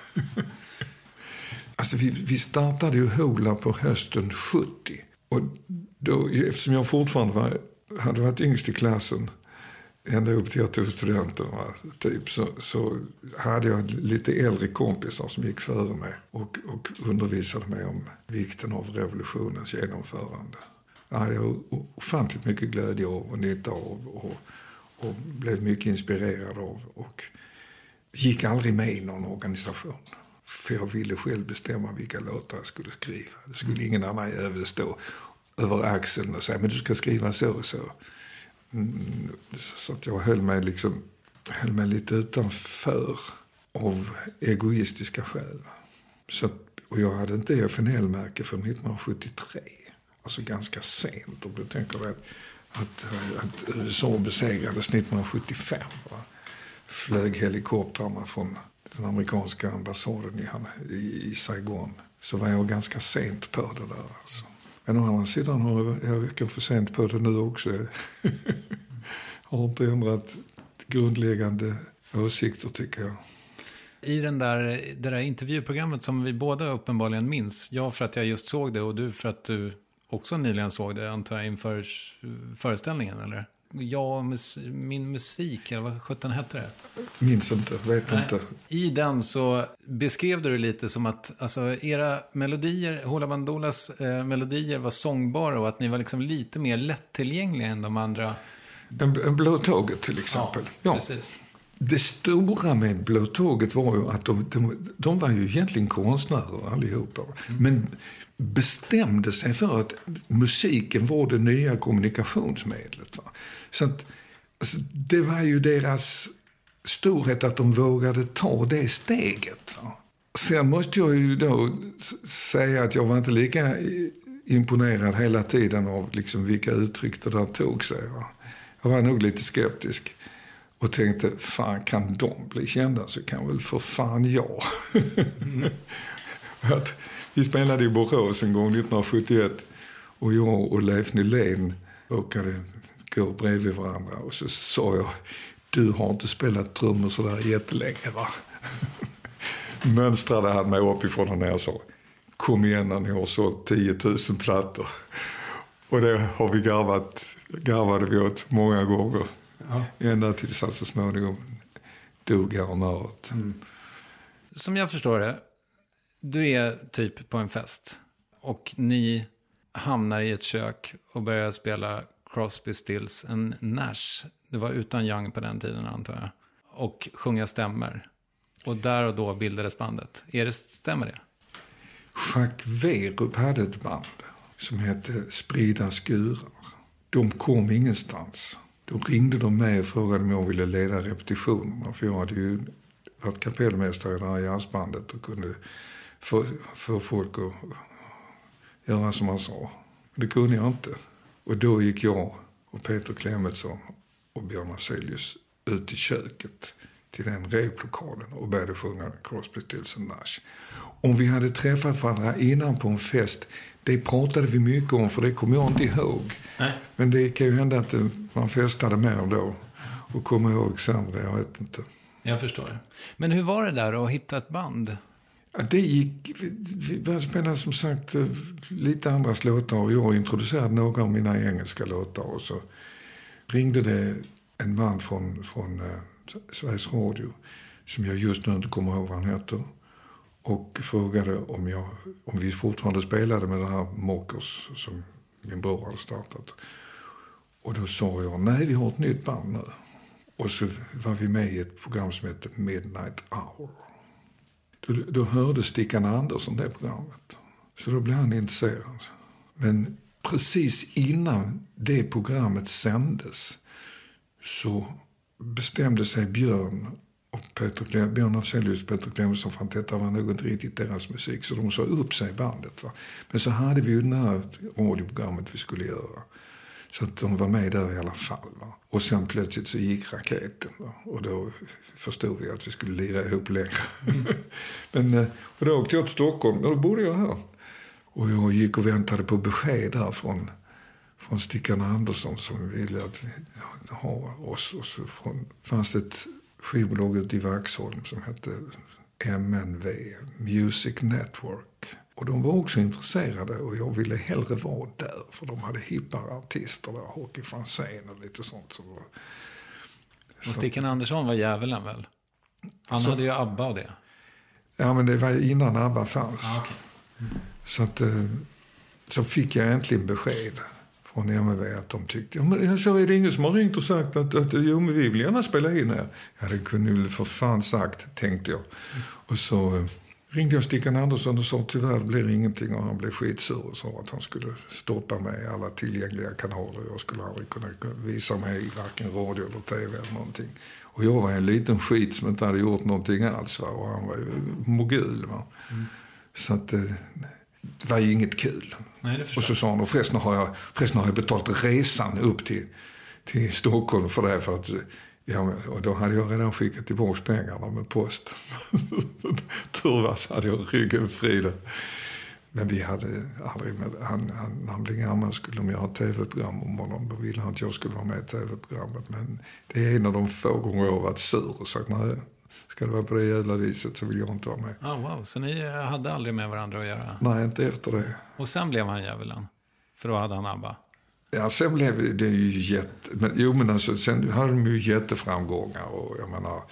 Alltså vi, vi startade ju Hoola på hösten sjuttio. Och då, eftersom jag fortfarande var, hade varit yngst i klassen ända upp till jag tog studenten, va, typ, så, så hade jag lite äldre kompisar som gick före mig och, och undervisade mig om vikten av revolutionens genomförande. Det hade jag ofantligt mycket glädje av och nytta av och, och blev mycket inspirerad av, och gick aldrig med i någon organisation. För jag ville själv bestämma vilka låtar jag skulle skriva. Det skulle ingen annan jävel stå över axeln och säga, men du ska skriva så och så. Mm, så att jag höll mig, liksom, höll mig lite utanför av egoistiska skäl. Så, och jag hade inte F N L-märke för nittonhundrasjuttiotre. Alltså ganska sent. Och jag tänker att, att, att U S A besegrades nittonhundrasjuttiofem. Va? Flög helikoptrarna från den amerikanska ambassaden i, i, i Saigon. Så var jag ganska sent på det där. Alltså. Men å andra sidan har jag, jag räcker för sent på det nu också. Har inte ändrat grundläggande åsikter, tycker jag. I den där, det där intervjuprogrammet som vi båda uppenbarligen minns. Jag för att jag just såg det och du för att du också nyligen såg det, antar jag, inför föreställningen, eller? Ja, mus, min musik, eller vad sjutton hette det? Minns inte, vet Nej. inte. I den så beskrev du det lite som att alltså, era melodier, Hoola Bandoolas eh, melodier var sångbara och att ni var liksom lite mer lättillgängliga än de andra. En, en Blå tåget till exempel. Ja, ja, precis. Det stora med Blå tåget var ju att de, de, de var ju egentligen konstnärer allihopa. Mm. Men bestämde sig för att musiken var det nya kommunikationsmedlet. Va? Så att, alltså, det var ju deras storhet att de vågade ta det steget. Sen måste jag ju då säga att jag var inte lika imponerad hela tiden av liksom vilka uttryck det där tog sig. Va? Jag var nog lite skeptisk och tänkte, fan, kan de bli kända så kan väl för fan jag. Mm. Att vi spelade i Borås en gång nittonhundrasjuttioett och jag och Leif Nylén råkade gå bredvid varandra och så sa jag, du har inte spelat trummor så där jättelänge, va? Mönstrade han mig uppifrån och när jag sa, kom igen när ni har sålt tio tusen plattor. Och det har vi garvat, garvade vi åt många gånger. Ja. Ända tills han så småningom dog garnöret. Mm. Som jag förstår det, du är typ på en fest och ni hamnar i ett kök och börjar spela Crosby, Stills and Nash. Det var utan Young på den tiden, antar jag. Och sjunga stämmer. Och där och då bildades bandet. Är det, stämmer det? Jacques Werup hade ett band som hette Sprida skurar. De kom ingenstans. Då ringde de mig och frågade om jag ville leda repetitionerna. För jag hade ju varit kapellmästare i det här jazzbandet och kunde få, få folk att göra som man sa. Det kunde jag inte. Och då gick jag och Peter Clemensson och Björn Afzelius ut i köket till den replokalen och började sjunga Crosby, Stills and Nash. Om vi hade träffat varandra innan på en fest, det pratade vi mycket om, för det kommer jag inte ihåg. Nej. Men det kan ju hända att man festade mer då och kommer ihåg sämre, jag vet inte. Jag förstår. Men hur var det där att hitta ett band? Ja, det gick, vi började spela som sagt lite andra låtar och jag introducerade några av mina engelska låtar och så ringde det en man från, från uh, Sveriges Radio som jag just nu inte kommer ihåg vad han heter och frågade om, jag, om vi fortfarande spelade med det här Mockers som min bror hade startat. Och då sa jag, nej, vi har ett nytt band nu. Och så var vi med i ett program som heter Midnight Hour. Då, då hörde Stickan Andersson det programmet. Så då blev han intresserad. Men precis innan det programmet sändes så bestämde sig Björn och Peter Clem, Björn Afzelius och Peter Clemensson för att detta var nog inte riktigt deras musik. Så de sa upp sig i bandet. Va? Men så hade vi ju det här radioprogrammet vi skulle göra. Så att de var med där i alla fall. Va? Och sen plötsligt så gick raketen. Va? Och då förstod vi att vi skulle lira ihop längre. Mm. Men, och då åkte jag till Stockholm. Och då bodde jag här. Och jag gick och väntade på besked här från, från Stickan Andersson som ville att vi ha oss. Och så från, fanns det ett skivbolag ute i Vaxholm som hette M N V, Music Network. Och de var också intresserade och jag ville hellre vara där. För de hade hippare artister där, Håkan Franzén och lite sånt. Så var, så. Och Stickan Andersson var jävelen väl? Han så, hade ju ABBA och det. Ja, men det var innan ABBA fanns. Ah, okay. Mm. Så att så fick jag äntligen besked från M V att de tyckte, ja, men jag sa, är det ingen som har ringt och sagt att, att jo, men vi vill gärna spela in här. Ja, det kunde ju för fan sagt, tänkte jag. Mm. Och så ringde jag Stickan Andersson och sa tyvärr det blir ingenting och han blev skitsur och sa att han skulle stoppa mig i alla tillgängliga kanaler. Jag skulle aldrig kunna visa mig i varken radio eller tv eller någonting. Och jag var en liten skit som inte hade gjort någonting alls, va? Och han var ju mogul. Va? Mm. Så att det, det var ju inget kul. Nej, det och så sa han, och förresten har jag, förresten har jag betalt resan upp till, till Stockholm för det, för att ja, och då hade jag redan skickat tillbaka pengarna med post. Turvas hade jag ryggen fri. Men vi hade aldrig med, han, han, när han blev gammal skulle de göra ett tv-program om honom. Då ville han att jag skulle vara med i tv-programmet. Men det är en av de få gånger jag har varit sur och sagt, nej, ska det vara på det jävla viset så vill jag inte vara med. Ah, wow, så ni hade aldrig med varandra att göra? Nej, inte efter det. Och sen blev han djävulen? För då hade han ABBA? Ja, sen blev det ju jätte... Men, jo, men alltså, sen hade de ju jätteframgångar och jag menar...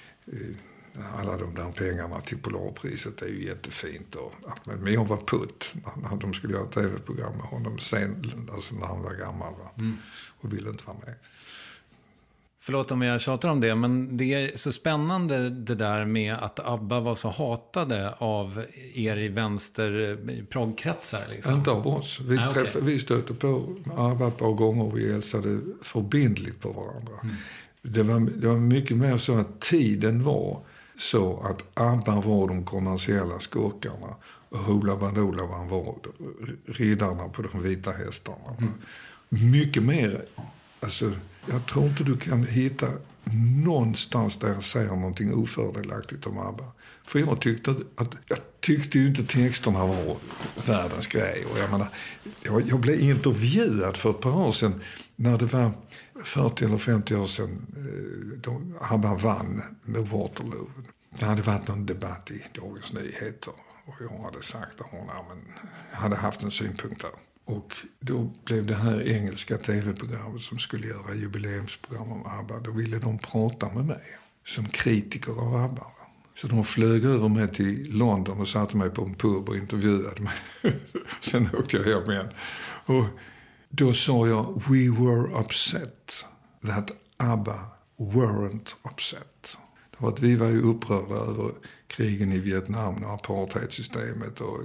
Alla de där pengarna till Polarpriset är ju jättefint. Och, men jag var putt när de skulle göra ett tv-program med honom sen, alltså när han var gammal, va? Mm. Och ville inte vara med. Förlåt om jag tjatar om det, men det är så spännande det där med att ABBA var så hatade av er i vänster proggkretsar. Liksom. Inte av oss. Vi, ah, okay. träffade, vi stötte på ABBA ett par gånger och vi hälsade förbindligt på varandra. Mm. Det var, det var mycket mer så att tiden var så att ABBA var de kommersiella skurkarna och Hoola Bandoola var riddarna på de vita hästarna. Mm. Mycket mer, alltså jag tror inte du kan hitta någonstans där jag säger någonting ofördelaktigt om ABBA. För jag tyckte att, jag tyckte ju inte texterna var världens grej. Och jag menar, jag, jag blev intervjuad för ett par år sedan när det var fyrtio eller femtio år sedan då ABBA vann med Waterloo. Det hade varit någon debatt i Dagens Nyheter och jag hade sagt att hon jag hade haft en synpunkt där. Och då blev det här engelska tv-programmet som skulle göra jubileumsprogram om ABBA. Då ville de prata med mig som kritiker av ABBA. Så de flög över mig till London och satte mig på en pub och intervjuade mig. Sen åkte jag hem igen. Och då sa jag, we were upset that ABBA weren't upset. Det var att vi var ju upprörda över krigen i Vietnam och apartheidsystemet och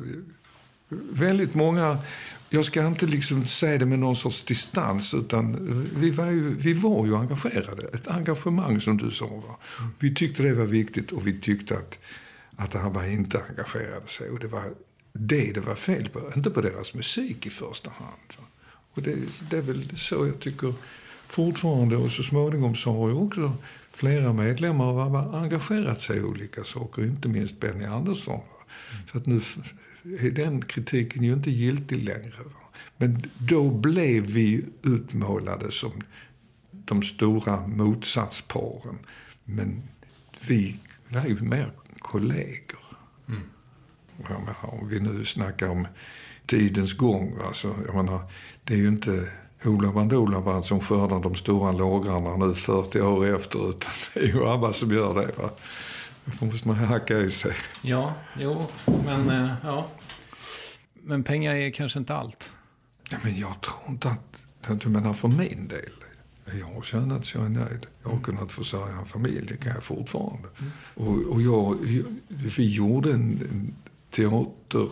väldigt många, jag ska inte liksom säga det med någon sorts distans, utan vi var ju, vi var ju engagerade. Ett engagemang som du sa. Va? Vi tyckte det var viktigt och vi tyckte att, att ABBA inte engagerade sig. Och det var det det var fel på, inte på deras musik i första hand. Va? Och det, det är väl så jag tycker fortfarande, och så småningom så har ju också flera medlemmar av ABBA engagerat sig i olika saker, inte minst Benny Andersson. Va? Så att nu är den kritiken ju inte giltig längre. Men då blev vi utmålade som de stora motsatsparen. Men vi var ju mer kollegor. Mm. Jag menar, om vi nu snackar om tidens gång. Alltså, jag menar, det är ju inte Hoola Bandoola som skördar de stora lågrarna nu fyrtio år efter. Utan det är ju ABBA som gör det, va? Då måste man hacka i sig. Ja, jo, men äh, ja. Men pengar är kanske inte allt. Ja, men jag tror inte att, du menar för min del. Jag har tjänat så jag är nöjd. Jag har mm. kunnat försörja en familj, det kan jag fortfarande. Mm. Och, och jag, vi gjorde en, en teater,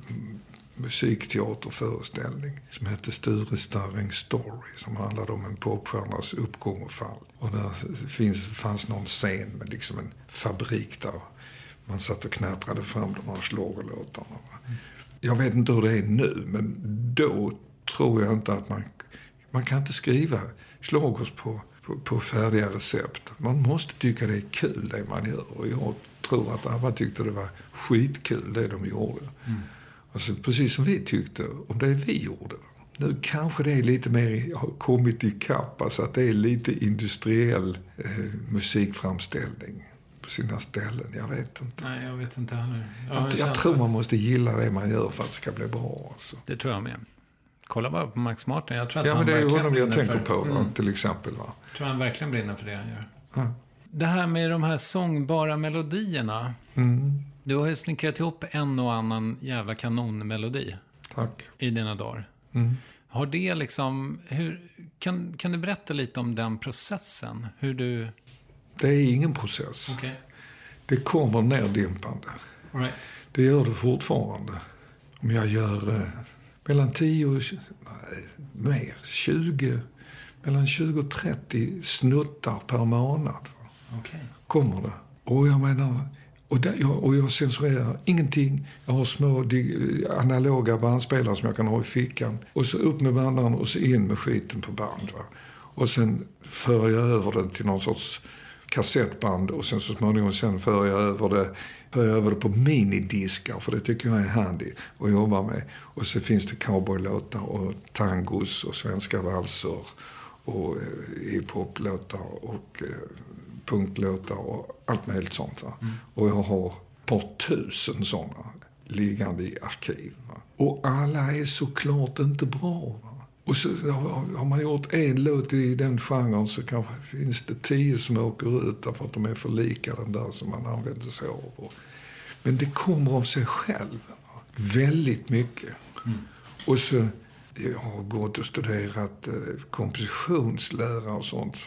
musikteaterföreställning som hette Sture Starrings Story, som handlade om en popstjärnas uppgång och fall. Och där finns, fanns någon scen med liksom en fabrik där man satt och knättrade fram de här schlagerlåtarna. Mm. Jag vet inte hur det är nu, men då tror jag inte att man... Man kan inte skriva schlagers på, på, på färdiga recept. Man måste tycka det är kul det man gör. Och jag tror att alla tyckte det var skitkul det de gjorde. Mm. Alltså, precis som vi tyckte om det vi gjorde. Nu kanske det är lite mer har kommit i kapp. Alltså att det är lite industriell eh, musikframställning på sina ställen. Jag vet inte. Nej, jag vet inte heller. Jag, jag, jag tror man måste gilla det man gör för att det ska bli bra. Alltså. Det tror jag med. Kolla bara på Max Martin. Jag tror att ja, han men det är ju honom jag tänker för... på, mm. till exempel. Va? Jag tror han verkligen brinner för det han gör. Ja. Det här med de här sångbara melodierna. Mm. Du har ju snickrat ihop en och annan jävla kanonmelodi. Tack. I dina dagar. Mm. Har det liksom... Hur, kan, kan du berätta lite om den processen? Hur du... Det är ingen process. Okay. Det kommer nerdimpande. All right. Det gör det fortfarande. Om jag gör... Eh, Mellan tio och nej, mer, tjugo, mellan tjugo och trettio snuttar per månad. Okay. Kommer det. Och jag menar, och, där, jag, och jag censurerar ingenting. Jag har små dig, analoga bandspelare som jag kan ha i fickan. Och så upp med bandaren och så in med skiten på band. Va? Och sen för jag över den till någon sorts kassettband och sen så småningom sen för jag över det för jag över det på minidiskar, för det tycker jag är handy att jobba med. Och så finns det cowboylåtar och tangos och svenska valser och eh, hiphoplåtar och eh, punklåtar och allt möjligt sånt. Va? Mm. Och jag har ett par tusen sådana liggande i arkiv. Va? Och alla är såklart inte bra. Va? Och så har man gjort en låt i den genren så kanske finns det tio som åker ut därför att de är för lika den där som man använder sig av. Men det kommer av sig själv. Väldigt mycket. Mm. Och så jag har gått och studerat eh, kompositionslära och sånt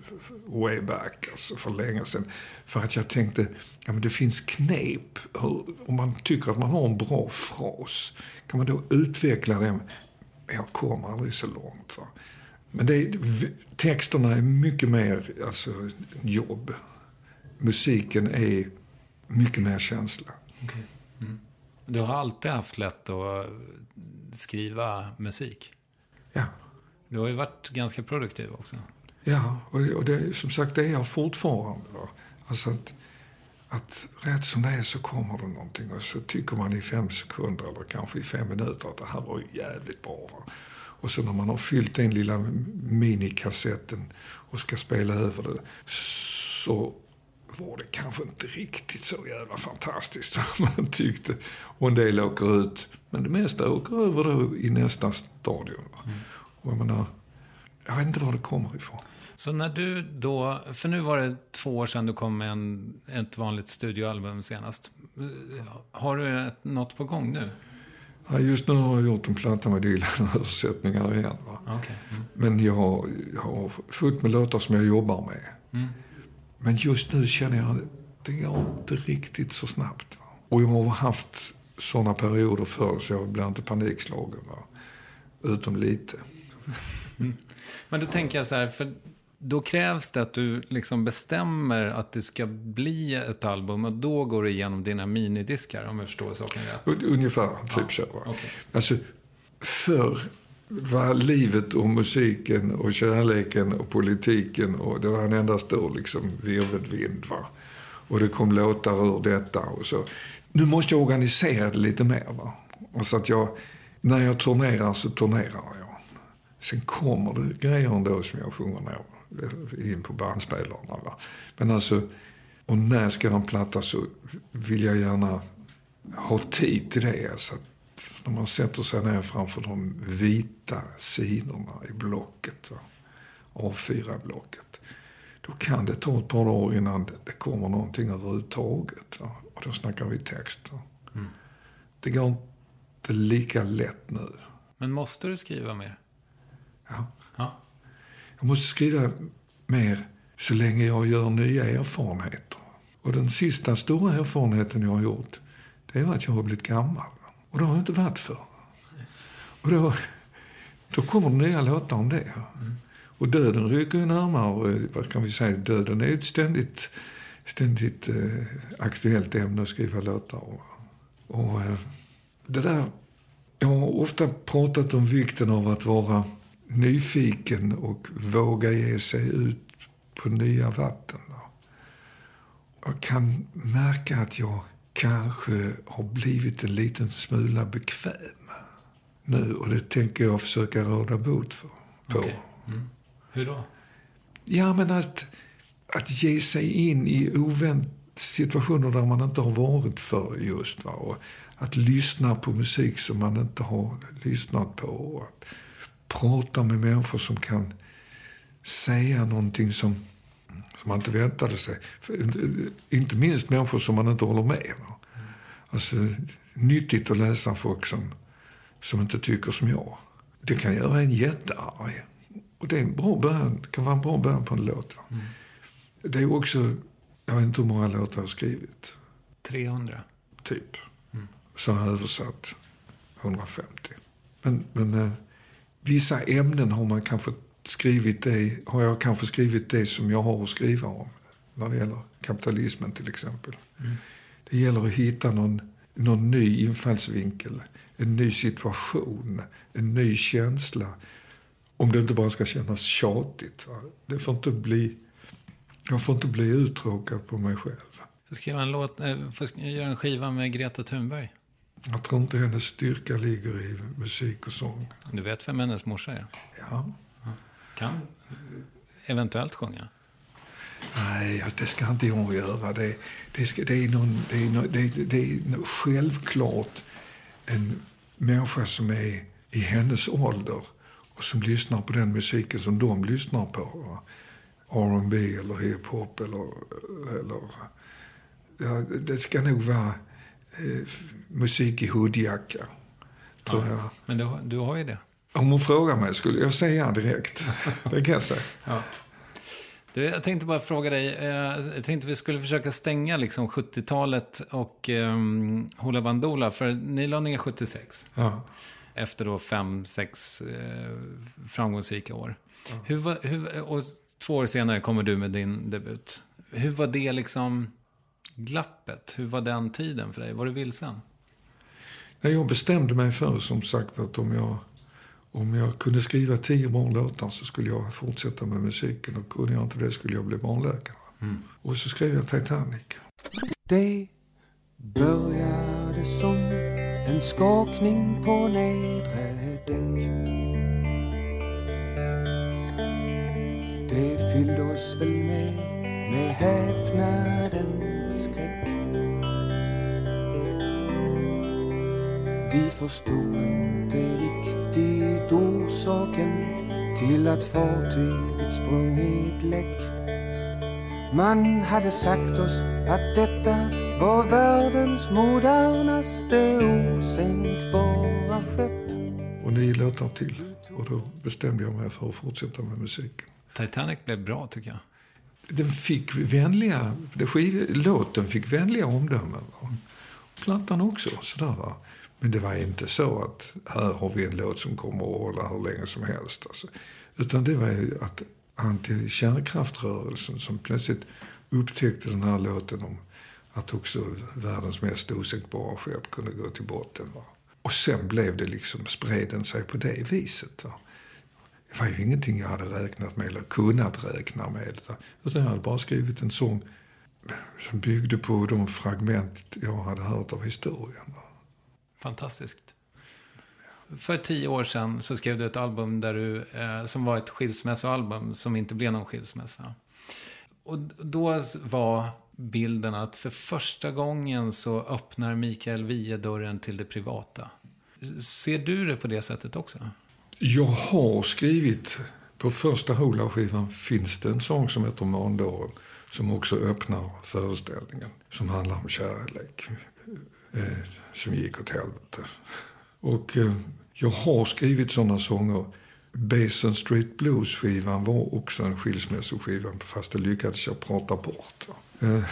way back, alltså för länge sedan. För att jag tänkte, ja men det finns knep. Hur, om man tycker att man har en bra fras kan man då utveckla den. Men jag kom aldrig så långt. Va? Men det är, texterna är mycket mer alltså, jobb. Musiken är mycket mer känsla. Okay. Mm. Du har alltid haft lätt att skriva musik. Ja. Du har ju varit ganska produktiv också. Ja, och det, och det, som sagt, det är jag fortfarande. Alltså att, att rätt som det är så kommer det någonting och så tycker man i fem sekunder eller kanske i fem minuter att det här var jävligt bra. Va? Och så när man har fyllt den lilla minikassetten och ska spela över det så var det kanske inte riktigt så jävla fantastiskt som man tyckte. Och en del åker ut, men det mesta åker över då i nästa stadion. Mm. Och jag menar, jag vet inte var det kommer ifrån. Så när du då, för nu var det två år sedan du kom med en, ett vanligt studioalbum senast. Har du ett, något på gång nu? Ja, just nu har jag gjort en platta med Dylan-översättningar igen. Va? Okay. Mm. Men jag, jag har fullt med låtar som jag jobbar med. Mm. Men just nu känner jag att det går inte riktigt så snabbt. Va? Och jag har haft sådana perioder förr så jag blir inte panikslagen. Va? Utom lite. Mm. Men då tänker jag så här, för då krävs det att du liksom bestämmer att det ska bli ett album och då går du igenom dina minidiskar, om jag förstår saken rätt. Ungefär, typ ja. så. Va? Okay. Alltså, för var livet och musiken och kärleken och politiken och det var en enda stor liksom virvelvind, va. Och det kom låtar ur detta och så. Nu måste jag organisera det lite mer, va. Alltså att jag, när jag turnerar så turnerar jag. Sen kommer det grejer ändå som jag sjunger ner in på bandspelarna, va. Men alltså, och när ska jag ha en platta så vill jag gärna ha tid till det, alltså. När man sätter sig ner framför de vita sidorna i blocket, va? A fyra-blocket. Då kan det ta ett par år innan det kommer någonting överhuvudtaget. Va? Och då snackar vi text. Mm. Det går inte lika lätt nu. Men måste du skriva mer? Ja. ja. Jag måste skriva mer så länge jag gör nya erfarenheter. Och den sista stora erfarenheten jag har gjort, det är att jag har blivit gammal. Och det har jag inte varit för. Och då, då kommer det nya låtar om det. Mm. Och döden rycker ju närmare. Och vad kan vi säga? Döden är ett ständigt, ständigt eh, aktuellt ämne att skriva låtar om. Och eh, det där... Jag har ofta pratat om vikten av att vara nyfiken och våga ge sig ut på nya vatten. Jag kan märka att jag kanske har blivit en liten smula bekväm nu. Och det tänker jag försöka råda bot för, på. Okay. Mm. Hur då? Ja, men att, att ge sig in i ovänt situationer där man inte har varit för just. Va? Och att lyssna på musik som man inte har lyssnat på. Och att prata med människor som kan säga någonting som... som man inte väntade sig. För, inte minst människor som man inte håller med. Va? Alltså, nyttigt att läsa folk som, som inte tycker som jag. Det kan göra en jättearg. Och det är en bra början, kan vara en bra början på en låt. Va? Mm. Det är också, jag vet inte hur många låtar jag har skrivit. trehundra? Typ. Mm. Så har jag översatt hundrafemtio. Men, men eh, vissa ämnen har man kanske skrivit det, har jag kanske skrivit det som jag har att skriva om. När det gäller kapitalismen till exempel. Mm. Det gäller att hitta någon, någon ny infallsvinkel. En ny situation. En ny känsla. Om det inte bara ska kännas tjatigt. Va? Det får inte bli... Jag får inte bli uttråkad på mig själv. Får skriva en låt... Får göra en skiva med Greta Thunberg? Jag tror inte hennes styrka ligger i musik och sång. Du vet vem hennes morsa är? Ja. Kan eventuellt sjunga? Nej, det ska inte jag göra. Det, det, ska, det, är, någon, det, är, någon, det, det är självklart en människa som är i hennes ålder och som lyssnar på den musiken som de lyssnar på. R and B eller hiphop eller... eller ja, det ska nog vara eh, musik i hoodjacka, tror ja, jag. Men du, du har ju det. Om hon frågar mig skulle jag säga direkt. Det kan jag säga. Ja. Du, jag tänkte bara fråga dig. Jag tänkte vi skulle försöka stänga liksom sjuttiotalet och um, Hoola Bandoola. För ni la ner sjuttiosex. Ja. efter då fem, sex eh, framgångsrika år. Mm. Hur var, hur, och två år senare kommer du med din debut. Hur var det liksom glappet? Hur var den tiden för dig? Var du vilsen? Jag bestämde mig för, som sagt, att om jag, om jag kunde skriva tio barnlåtar så skulle jag fortsätta med musiken. Och kunde jag inte det skulle jag bli barnläkare. Mm. Och så skrev jag Titanic. Det började som en skakning på nedre däck. Det fyllde oss väl med, med häpnaden med skräck. Vi förstod inte riktigt orsaken till att fartyget sprungit läck. Man hade sagt oss att detta var världens modernaste osänkbara skepp. Och ni låtar till. Och då bestämde jag mig för att fortsätta med musiken. Titanic blev bra, tycker jag. Den fick vänliga... Det skiv, låten fick vänliga omdömen. Va? Plattan också, sådär va. Men det var inte så att här har vi en låt som kommer att hålla hur länge som helst. Alltså. Utan det var ju att anti-kärnkraftrörelsen som plötsligt upptäckte den här låten om att också världens mest osänkbara skepp kunde gå till botten. Va? Och sen blev det liksom, spred den sig på det viset. Va? Det var ju ingenting jag hade räknat med eller kunnat räkna med. Utan jag hade bara skrivit en sång som byggde på de fragment jag hade hört av historien. Va? Fantastiskt. För tio år sedan så skrev du ett album där du, eh, som var ett skilsmässoalbum som inte blev någon skilsmässa. Och då var bilden att för första gången så öppnar Mikael Wiehe dörren till det privata. Ser du det på det sättet också? Jag har skrivit, på första Hoola-skivan finns det en sång som heter Måndåren som också öppnar föreställningen. Som handlar om kärlek eh, som gick åt helvete. Och eh, jag har skrivit sådana sånger. Basin Street Blues-skivan var också en skilsmässoskiva, fast det lyckades jag prata bort. Eh,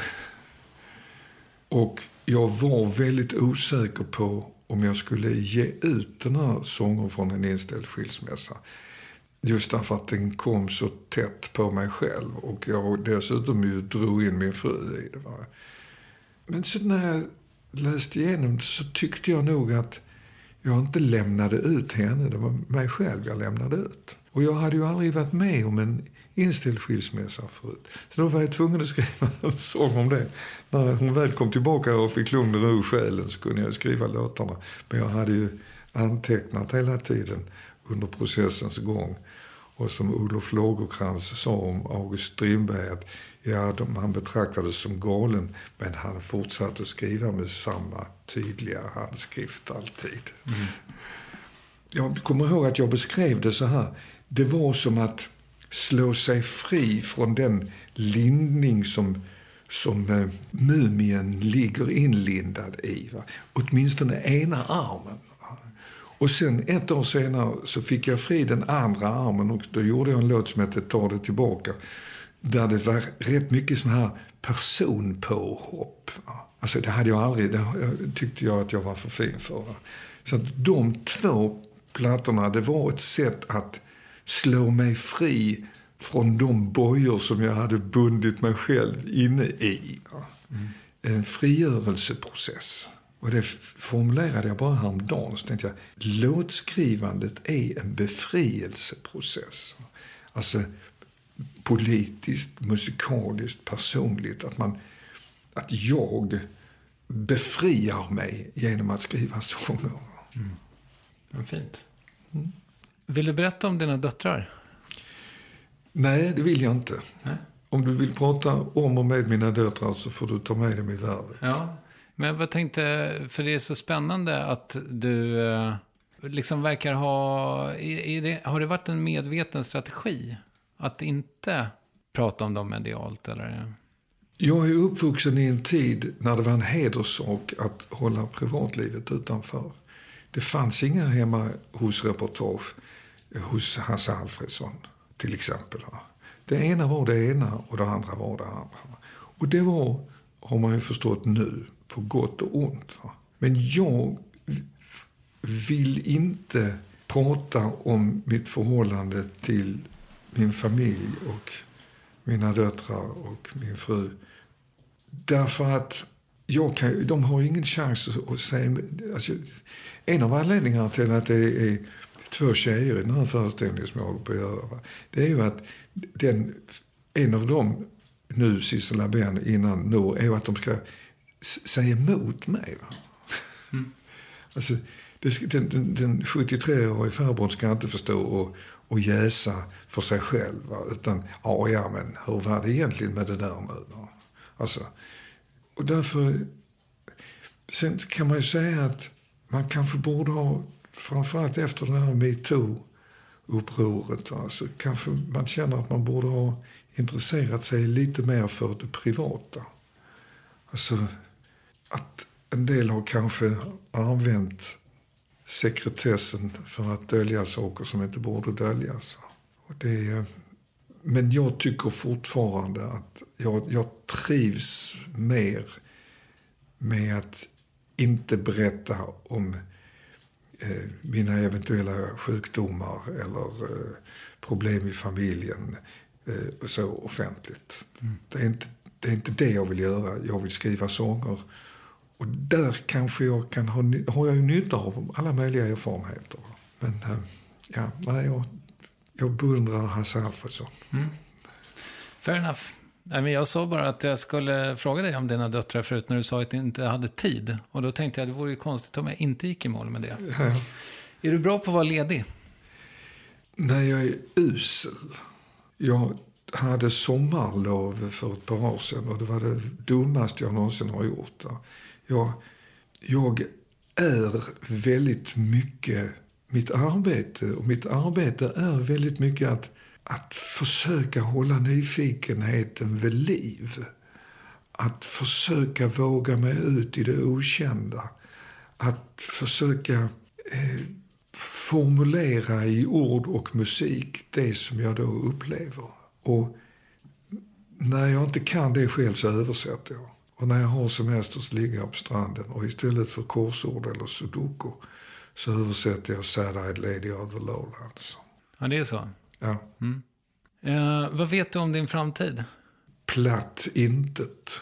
och jag var väldigt osäker på om jag skulle ge ut den här sången från en inställd skilsmässa. Just därför att den kom så tätt på mig själv. Och jag dessutom ju drog in min fru i det. Va? Men så när jag läste igenom så tyckte jag nog att jag inte lämnade ut henne. Det var mig själv jag lämnade ut. Och jag hade ju aldrig varit med om en inställd skilsmässa förut. Så då var jag tvungen att skriva en sång om det. När hon väl kom tillbaka och fick lugn och ro i själen så kunde jag skriva låtarna. Men jag hade ju antecknat hela tiden under processens gång. Och som Olof Lagercrantz sa om August Strindberg att ja, de, han betraktades som galen men han fortsatte att skriva med samma tydliga handskrift alltid. Mm. Jag kommer ihåg att jag beskrev det så här. Det var som att slå sig fri från den lindning som, som eh, mumien ligger inlindad i. Va? Åtminstone ena armen. Va? Och sen ett år senare så fick jag fri den andra armen och då gjorde jag en låt som hette Ta det tillbaka. Där det var rätt mycket sån här personpåhopp. Va? Alltså det hade jag aldrig, det tyckte jag att jag var för fin för. Va? Så att de två plattorna, det var ett sätt att slå mig fri från de bojor som jag hade bundit mig själv inne i. Ja. Mm. En frigörelseprocess. Och det formulerade jag bara häromdagen. Så tänkte jag, låtskrivandet är en befrielseprocess. Alltså politiskt, musikaliskt, personligt. Att, man, att jag befriar mig genom att skriva sånger. Mm. Ja, fint. Mm. Vill du berätta om dina döttrar? Nej, det vill jag inte. Nej. Om du vill prata om och med mina döttrar så får du ta med dem i världen. Ja, men jag tänkte, för det är så spännande att du eh, liksom verkar ha... Är, är det, har det varit en medveten strategi att inte prata om dem medialt? Eller? Jag är uppvuxen i en tid när det var en hederssak att hålla privatlivet utanför. Det fanns inga hemma hos reportage hos Hasse Alfredson till exempel. Det ena var det ena och det andra var det andra. Och det var, har man ju förstått nu, på gott och ont. Men jag vill inte prata om mitt förhållande till min familj och mina döttrar och min fru. Därför att jag kan, de har ingen chans att, att säga... Alltså, en av anledningarna till att det är två tjejer i den här föreställningen som jag håller på att göra, det är ju att den, en av dem nu, Sissela Ben, innan Nour, är att de ska säga emot mig. Va? Mm. Alltså, det, den, den, den sjuttiotre-årige farbrorn ska inte förstå och, och jäsa för sig själv. Va? Utan, ja, ja, men hur var det egentligen med det där nu? Va? Alltså, och därför... Sen kan man ju säga att man kanske borde ha, framförallt efter det här MeToo-upproret, va? Så kanske man känner att man borde ha intresserat sig lite mer för det privata. Alltså att en del har kanske använt sekretessen för att dölja saker som inte borde döljas. Och det är, men jag tycker fortfarande att jag, jag trivs mer med att inte berätta om eh, mina eventuella sjukdomar eller eh, problem i familjen eh, så offentligt. Mm. Det är inte, det är inte det jag vill göra. Jag vill skriva sånger. Och där kanske jag kan ha, har jag ju nytta av alla möjliga erfarenheter. Men eh, ja, nej, jag, jag beundrar Hasse Alfredson. Mm. Fair enough. Nej, men jag sa bara att jag skulle fråga dig om dina döttrar förut när du sa att du inte hade tid. Och då tänkte jag att det vore ju konstigt om jag inte gick i mål med det. Ja. Är du bra på att vara ledig? Nej, jag är usel. Jag hade sommarlov för ett par år sedan och det var det dummaste jag någonsin har gjort. Jag, jag är väldigt mycket mitt arbete och mitt arbete är väldigt mycket att Att försöka hålla nyfikenheten vid liv. Att försöka våga mig ut i det okända. Att försöka eh, formulera i ord och musik det som jag då upplever. Och när jag inte kan det själv så översätter jag. Och när jag har semester så ligger jag på stranden. Och istället för korsord eller sudoku så översätter jag Sad-Eyed Lady of the Lowlands. Ja, det är så. Ja. Mm. Eh, vad vet du om din framtid? Platt intet.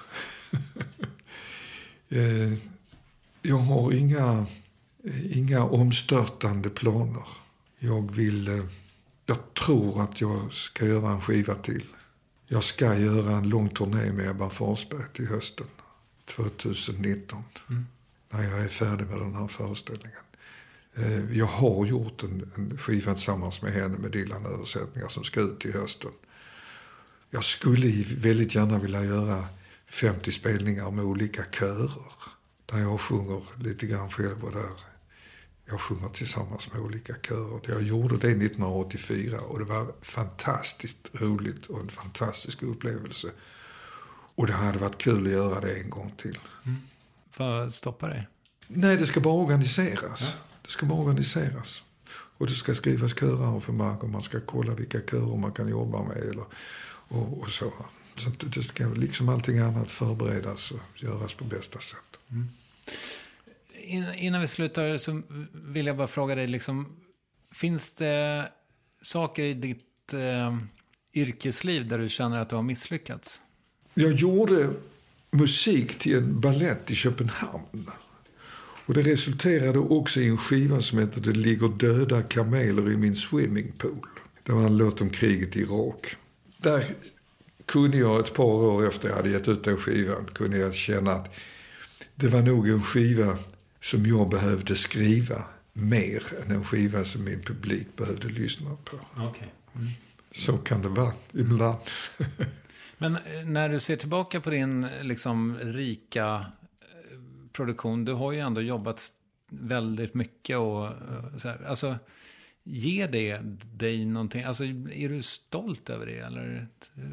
eh, jag har inga, inga omstörtande planer. Jag vill... Eh, jag tror att jag ska göra en skiva till. Jag ska göra en lång turné med Ebba Forsberg till hösten tjugonitton. Mm. När jag är färdig med den här föreställningen. Jag har gjort en, en skiva tillsammans med henne med Dylan-översättningar som ska ut till hösten. Jag skulle väldigt gärna vilja göra femtio spelningar med olika körer. Där jag sjunger lite grann själv och där jag sjunger tillsammans med olika körer. Jag gjorde det nittonhundraåttiofyra och det var fantastiskt roligt och en fantastisk upplevelse. Och det hade varit kul att göra det en gång till. Mm. Vad stoppar dig? Nej, det ska bara organiseras. Ja. Det ska bara organiseras. Och det ska skrivas körer för mark och man ska kolla vilka körer man kan jobba med. Eller, och, och så. Så det ska liksom allting annat förberedas och göras på bästa sätt. Mm. Innan vi slutar så vill jag bara fråga dig. Liksom, finns det saker i ditt eh, yrkesliv där du känner att du har misslyckats? Jag gjorde musik till en ballett i Köpenhamn. Och det resulterade också i en skiva som heter Det ligger döda kameler i min swimmingpool. Det var en låt om kriget i Irak. Där kunde jag ett par år efter jag hade gett ut den skivan kunde jag känna att det var nog en skiva som jag behövde skriva mer än en skiva som min publik behövde lyssna på. Okay. Mm. Så kan det vara ibland. Men när du ser tillbaka på din liksom rika produktion, du har ju ändå jobbat väldigt mycket och så här, alltså ger det dig någonting, alltså är du stolt över det eller?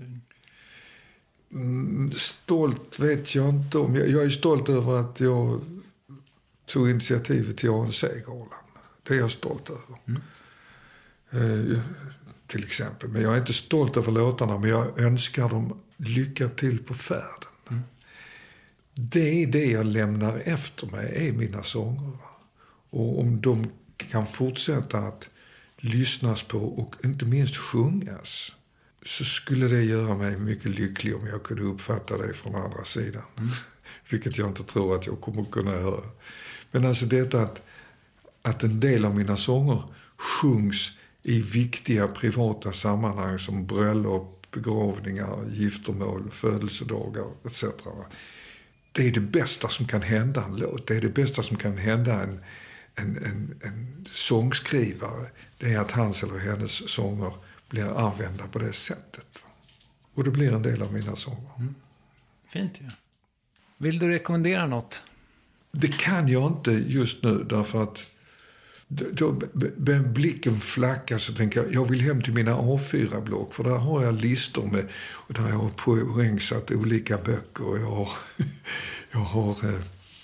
Mm, stolt vet jag inte om. Jag, jag är stolt över att jag tog initiativet till A N C-galan. Det är jag stolt över. Mm. Eh, till exempel. Men jag är inte stolt över låtarna, men jag önskar dem lycka till på färden. Mm. Det är det jag lämnar efter mig, är mina sånger. Och om de kan fortsätta att lyssnas på och inte minst sjungas, så skulle det göra mig mycket lycklig om jag kunde uppfatta det från andra sidan. Mm. Vilket jag inte tror att jag kommer kunna höra. Men alltså detta att, att en del av mina sånger sjungs i viktiga privata sammanhang som bröllop, begravningar, giftermål, födelsedagar et cetera. Det är det bästa som kan hända en låt. Det är det bästa som kan hända en, en, en, en sångskrivare. Det är att hans eller hennes sånger blir använda på det sättet. Och det blir en del av mina sånger. Mm. Fint ju. Ja. Vill du rekommendera något? Det kan jag inte just nu, därför att då börjar blicken flacka, så tänker jag, jag vill hem till mina A fyra block, för där har jag listor med, och där jag har poängsatt olika böcker, och jag har, jag har eh,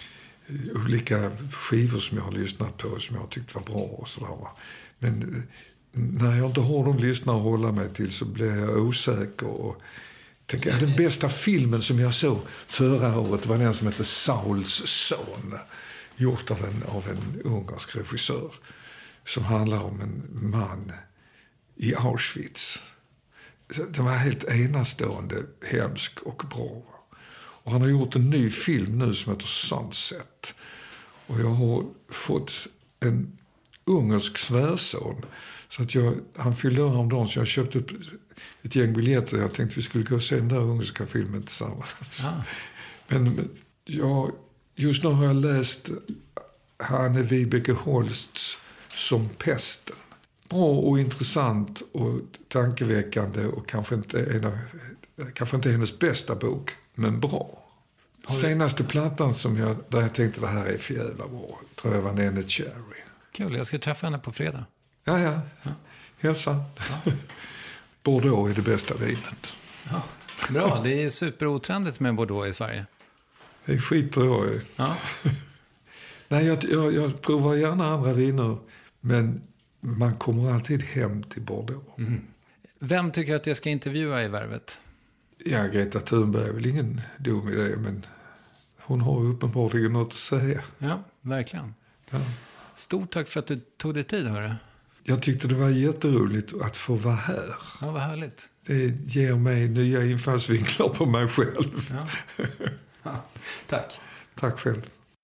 olika skivor som jag har lyssnat på som jag har tyckt var bra och sådär. Men eh, när jag inte har de lyssnar att hålla mig till, så blir jag osäker och tänker, ja, den bästa filmen som jag såg förra året var den som heter Sauls son, gjort av en, av en ungersk regissör, som handlar om en man i Auschwitz. Den var helt enastående, hemsk och bra. Och han har gjort en ny film nu som heter Sunset. Och jag har fått en ungersk svärson. Så att jag, han fyllde år om dagen, så jag köpte upp ett gäng biljetter. Jag tänkte vi skulle gå och se den där ungerska filmen tillsammans. Ah. Men jag, just nu har jag läst Hanne Vibeke Holsts Som pesten. Bra och intressant och tankeväckande, och kanske inte, en av, kanske inte hennes bästa bok, men bra. Senaste plattan som jag, där jag tänkte det här är för jävla bra, tror jag var Nene Cherry. Kul, jag ska träffa henne på fredag. Ja, ja. ja. Hälsa. Ja. Bordeaux är det bästa vinet. Ja. Bra, det är superotrendigt med Bordeaux i Sverige. Det är skitbra. Ja. Nej, jag, jag, jag provar gärna andra viner, men man kommer alltid hem till Bordeaux. Mm. Vem tycker att jag ska intervjua i Värvet? Ja, Greta Thunberg är väl ingen dum idé, men hon har uppenbarligen något att säga. Ja, verkligen. Ja. Stort tack för att du tog dig tid, hörru. Jag tyckte det var jätteroligt att få vara här. Ja, vad härligt. Det ger mig nya infallsvinklar på mig själv. Ja. Ja, tack. Tack själv.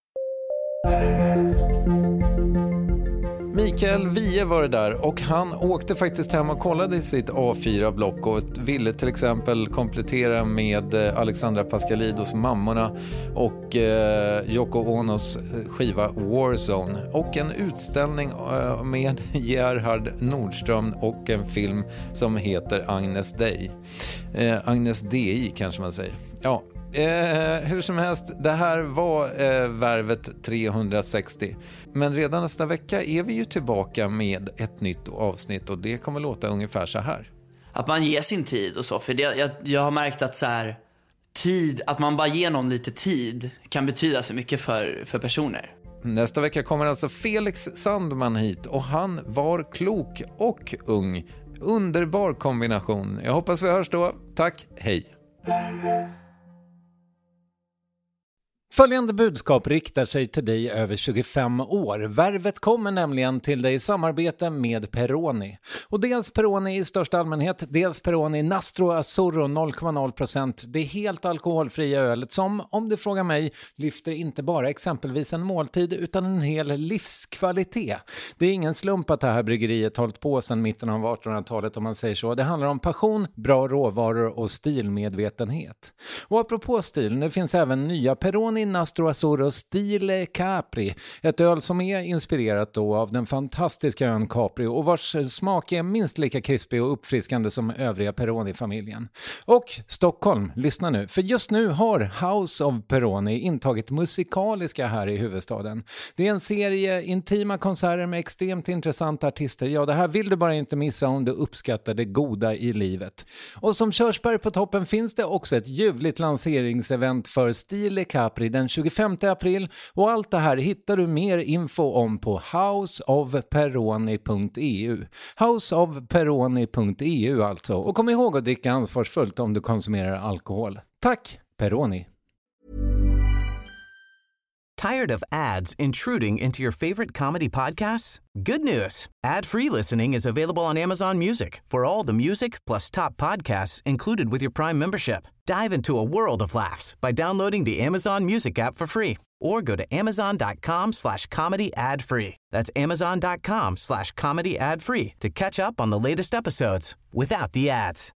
Mikael Wiehe var det där, och han åkte faktiskt hem och kollade i sitt A fyra-block och ville till exempel komplettera med Alexandra Pascalidos Mammorna och eh, Yoko Onos skiva Warzone, och en utställning eh, med Gerhard Nordström och en film som heter Agnes Dei. Eh, Agnes Dei kanske man säger. Ja. Eh, hur som helst, det här var eh, Värvet trehundrasextio. Men redan nästa vecka är vi ju tillbaka med ett nytt avsnitt, och det kommer låta ungefär så här. Att man ger sin tid och så, för det, jag, jag har märkt att så här, tid, att man bara ger någon lite tid kan betyda så mycket för, för personer. Nästa vecka kommer alltså Felix Sandman hit, och han var klok och ung. Underbar kombination. Jag hoppas vi hörs då. Tack, hej. Följande budskap riktar sig till dig över tjugofem år. Värvet kommer nämligen till dig i samarbete med Peroni. Och dels Peroni i största allmänhet, dels Peroni Nastro Azzurro noll komma noll procent. Det är helt alkoholfria ölet som, om du frågar mig, lyfter inte bara exempelvis en måltid utan en hel livskvalitet. Det är ingen slump att det här bryggeriet hållit på sedan mitten av artonhundratalet, om man säger så. Det handlar om passion, bra råvaror och stilmedvetenhet. Och apropå stil, nu finns även nya Peroni Nastro Azzurro Stile Capri, ett öl som är inspirerat då av den fantastiska ön Capri, och vars smak är minst lika krispig och uppfriskande som övriga Peroni-familjen. Och Stockholm, lyssna nu, för just nu har House of Peroni intagit musikaliska här i huvudstaden. Det är en serie intima konserter med extremt intressanta artister. Ja, det här vill du bara inte missa om du uppskattar det goda i livet. Och som körsbär på toppen finns det också ett ljuvligt lanseringsevent för Stile Capri den tjugofemte april, och allt det här hittar du mer info om på house of peroni punkt e u. house of peroni punkt e u alltså. Och kom ihåg att dricka ansvarsfullt om du konsumerar alkohol. Tack, Peroni! Tired of ads intruding into your favorite comedy podcasts? Good news. Ad-free listening is available on Amazon Music for all the music plus top podcasts included with your Prime membership. Dive into a world of laughs by downloading the Amazon Music app for free or go to amazon.com slash comedy ad free. That's amazon.com slash comedy ad free to catch up on the latest episodes without the ads.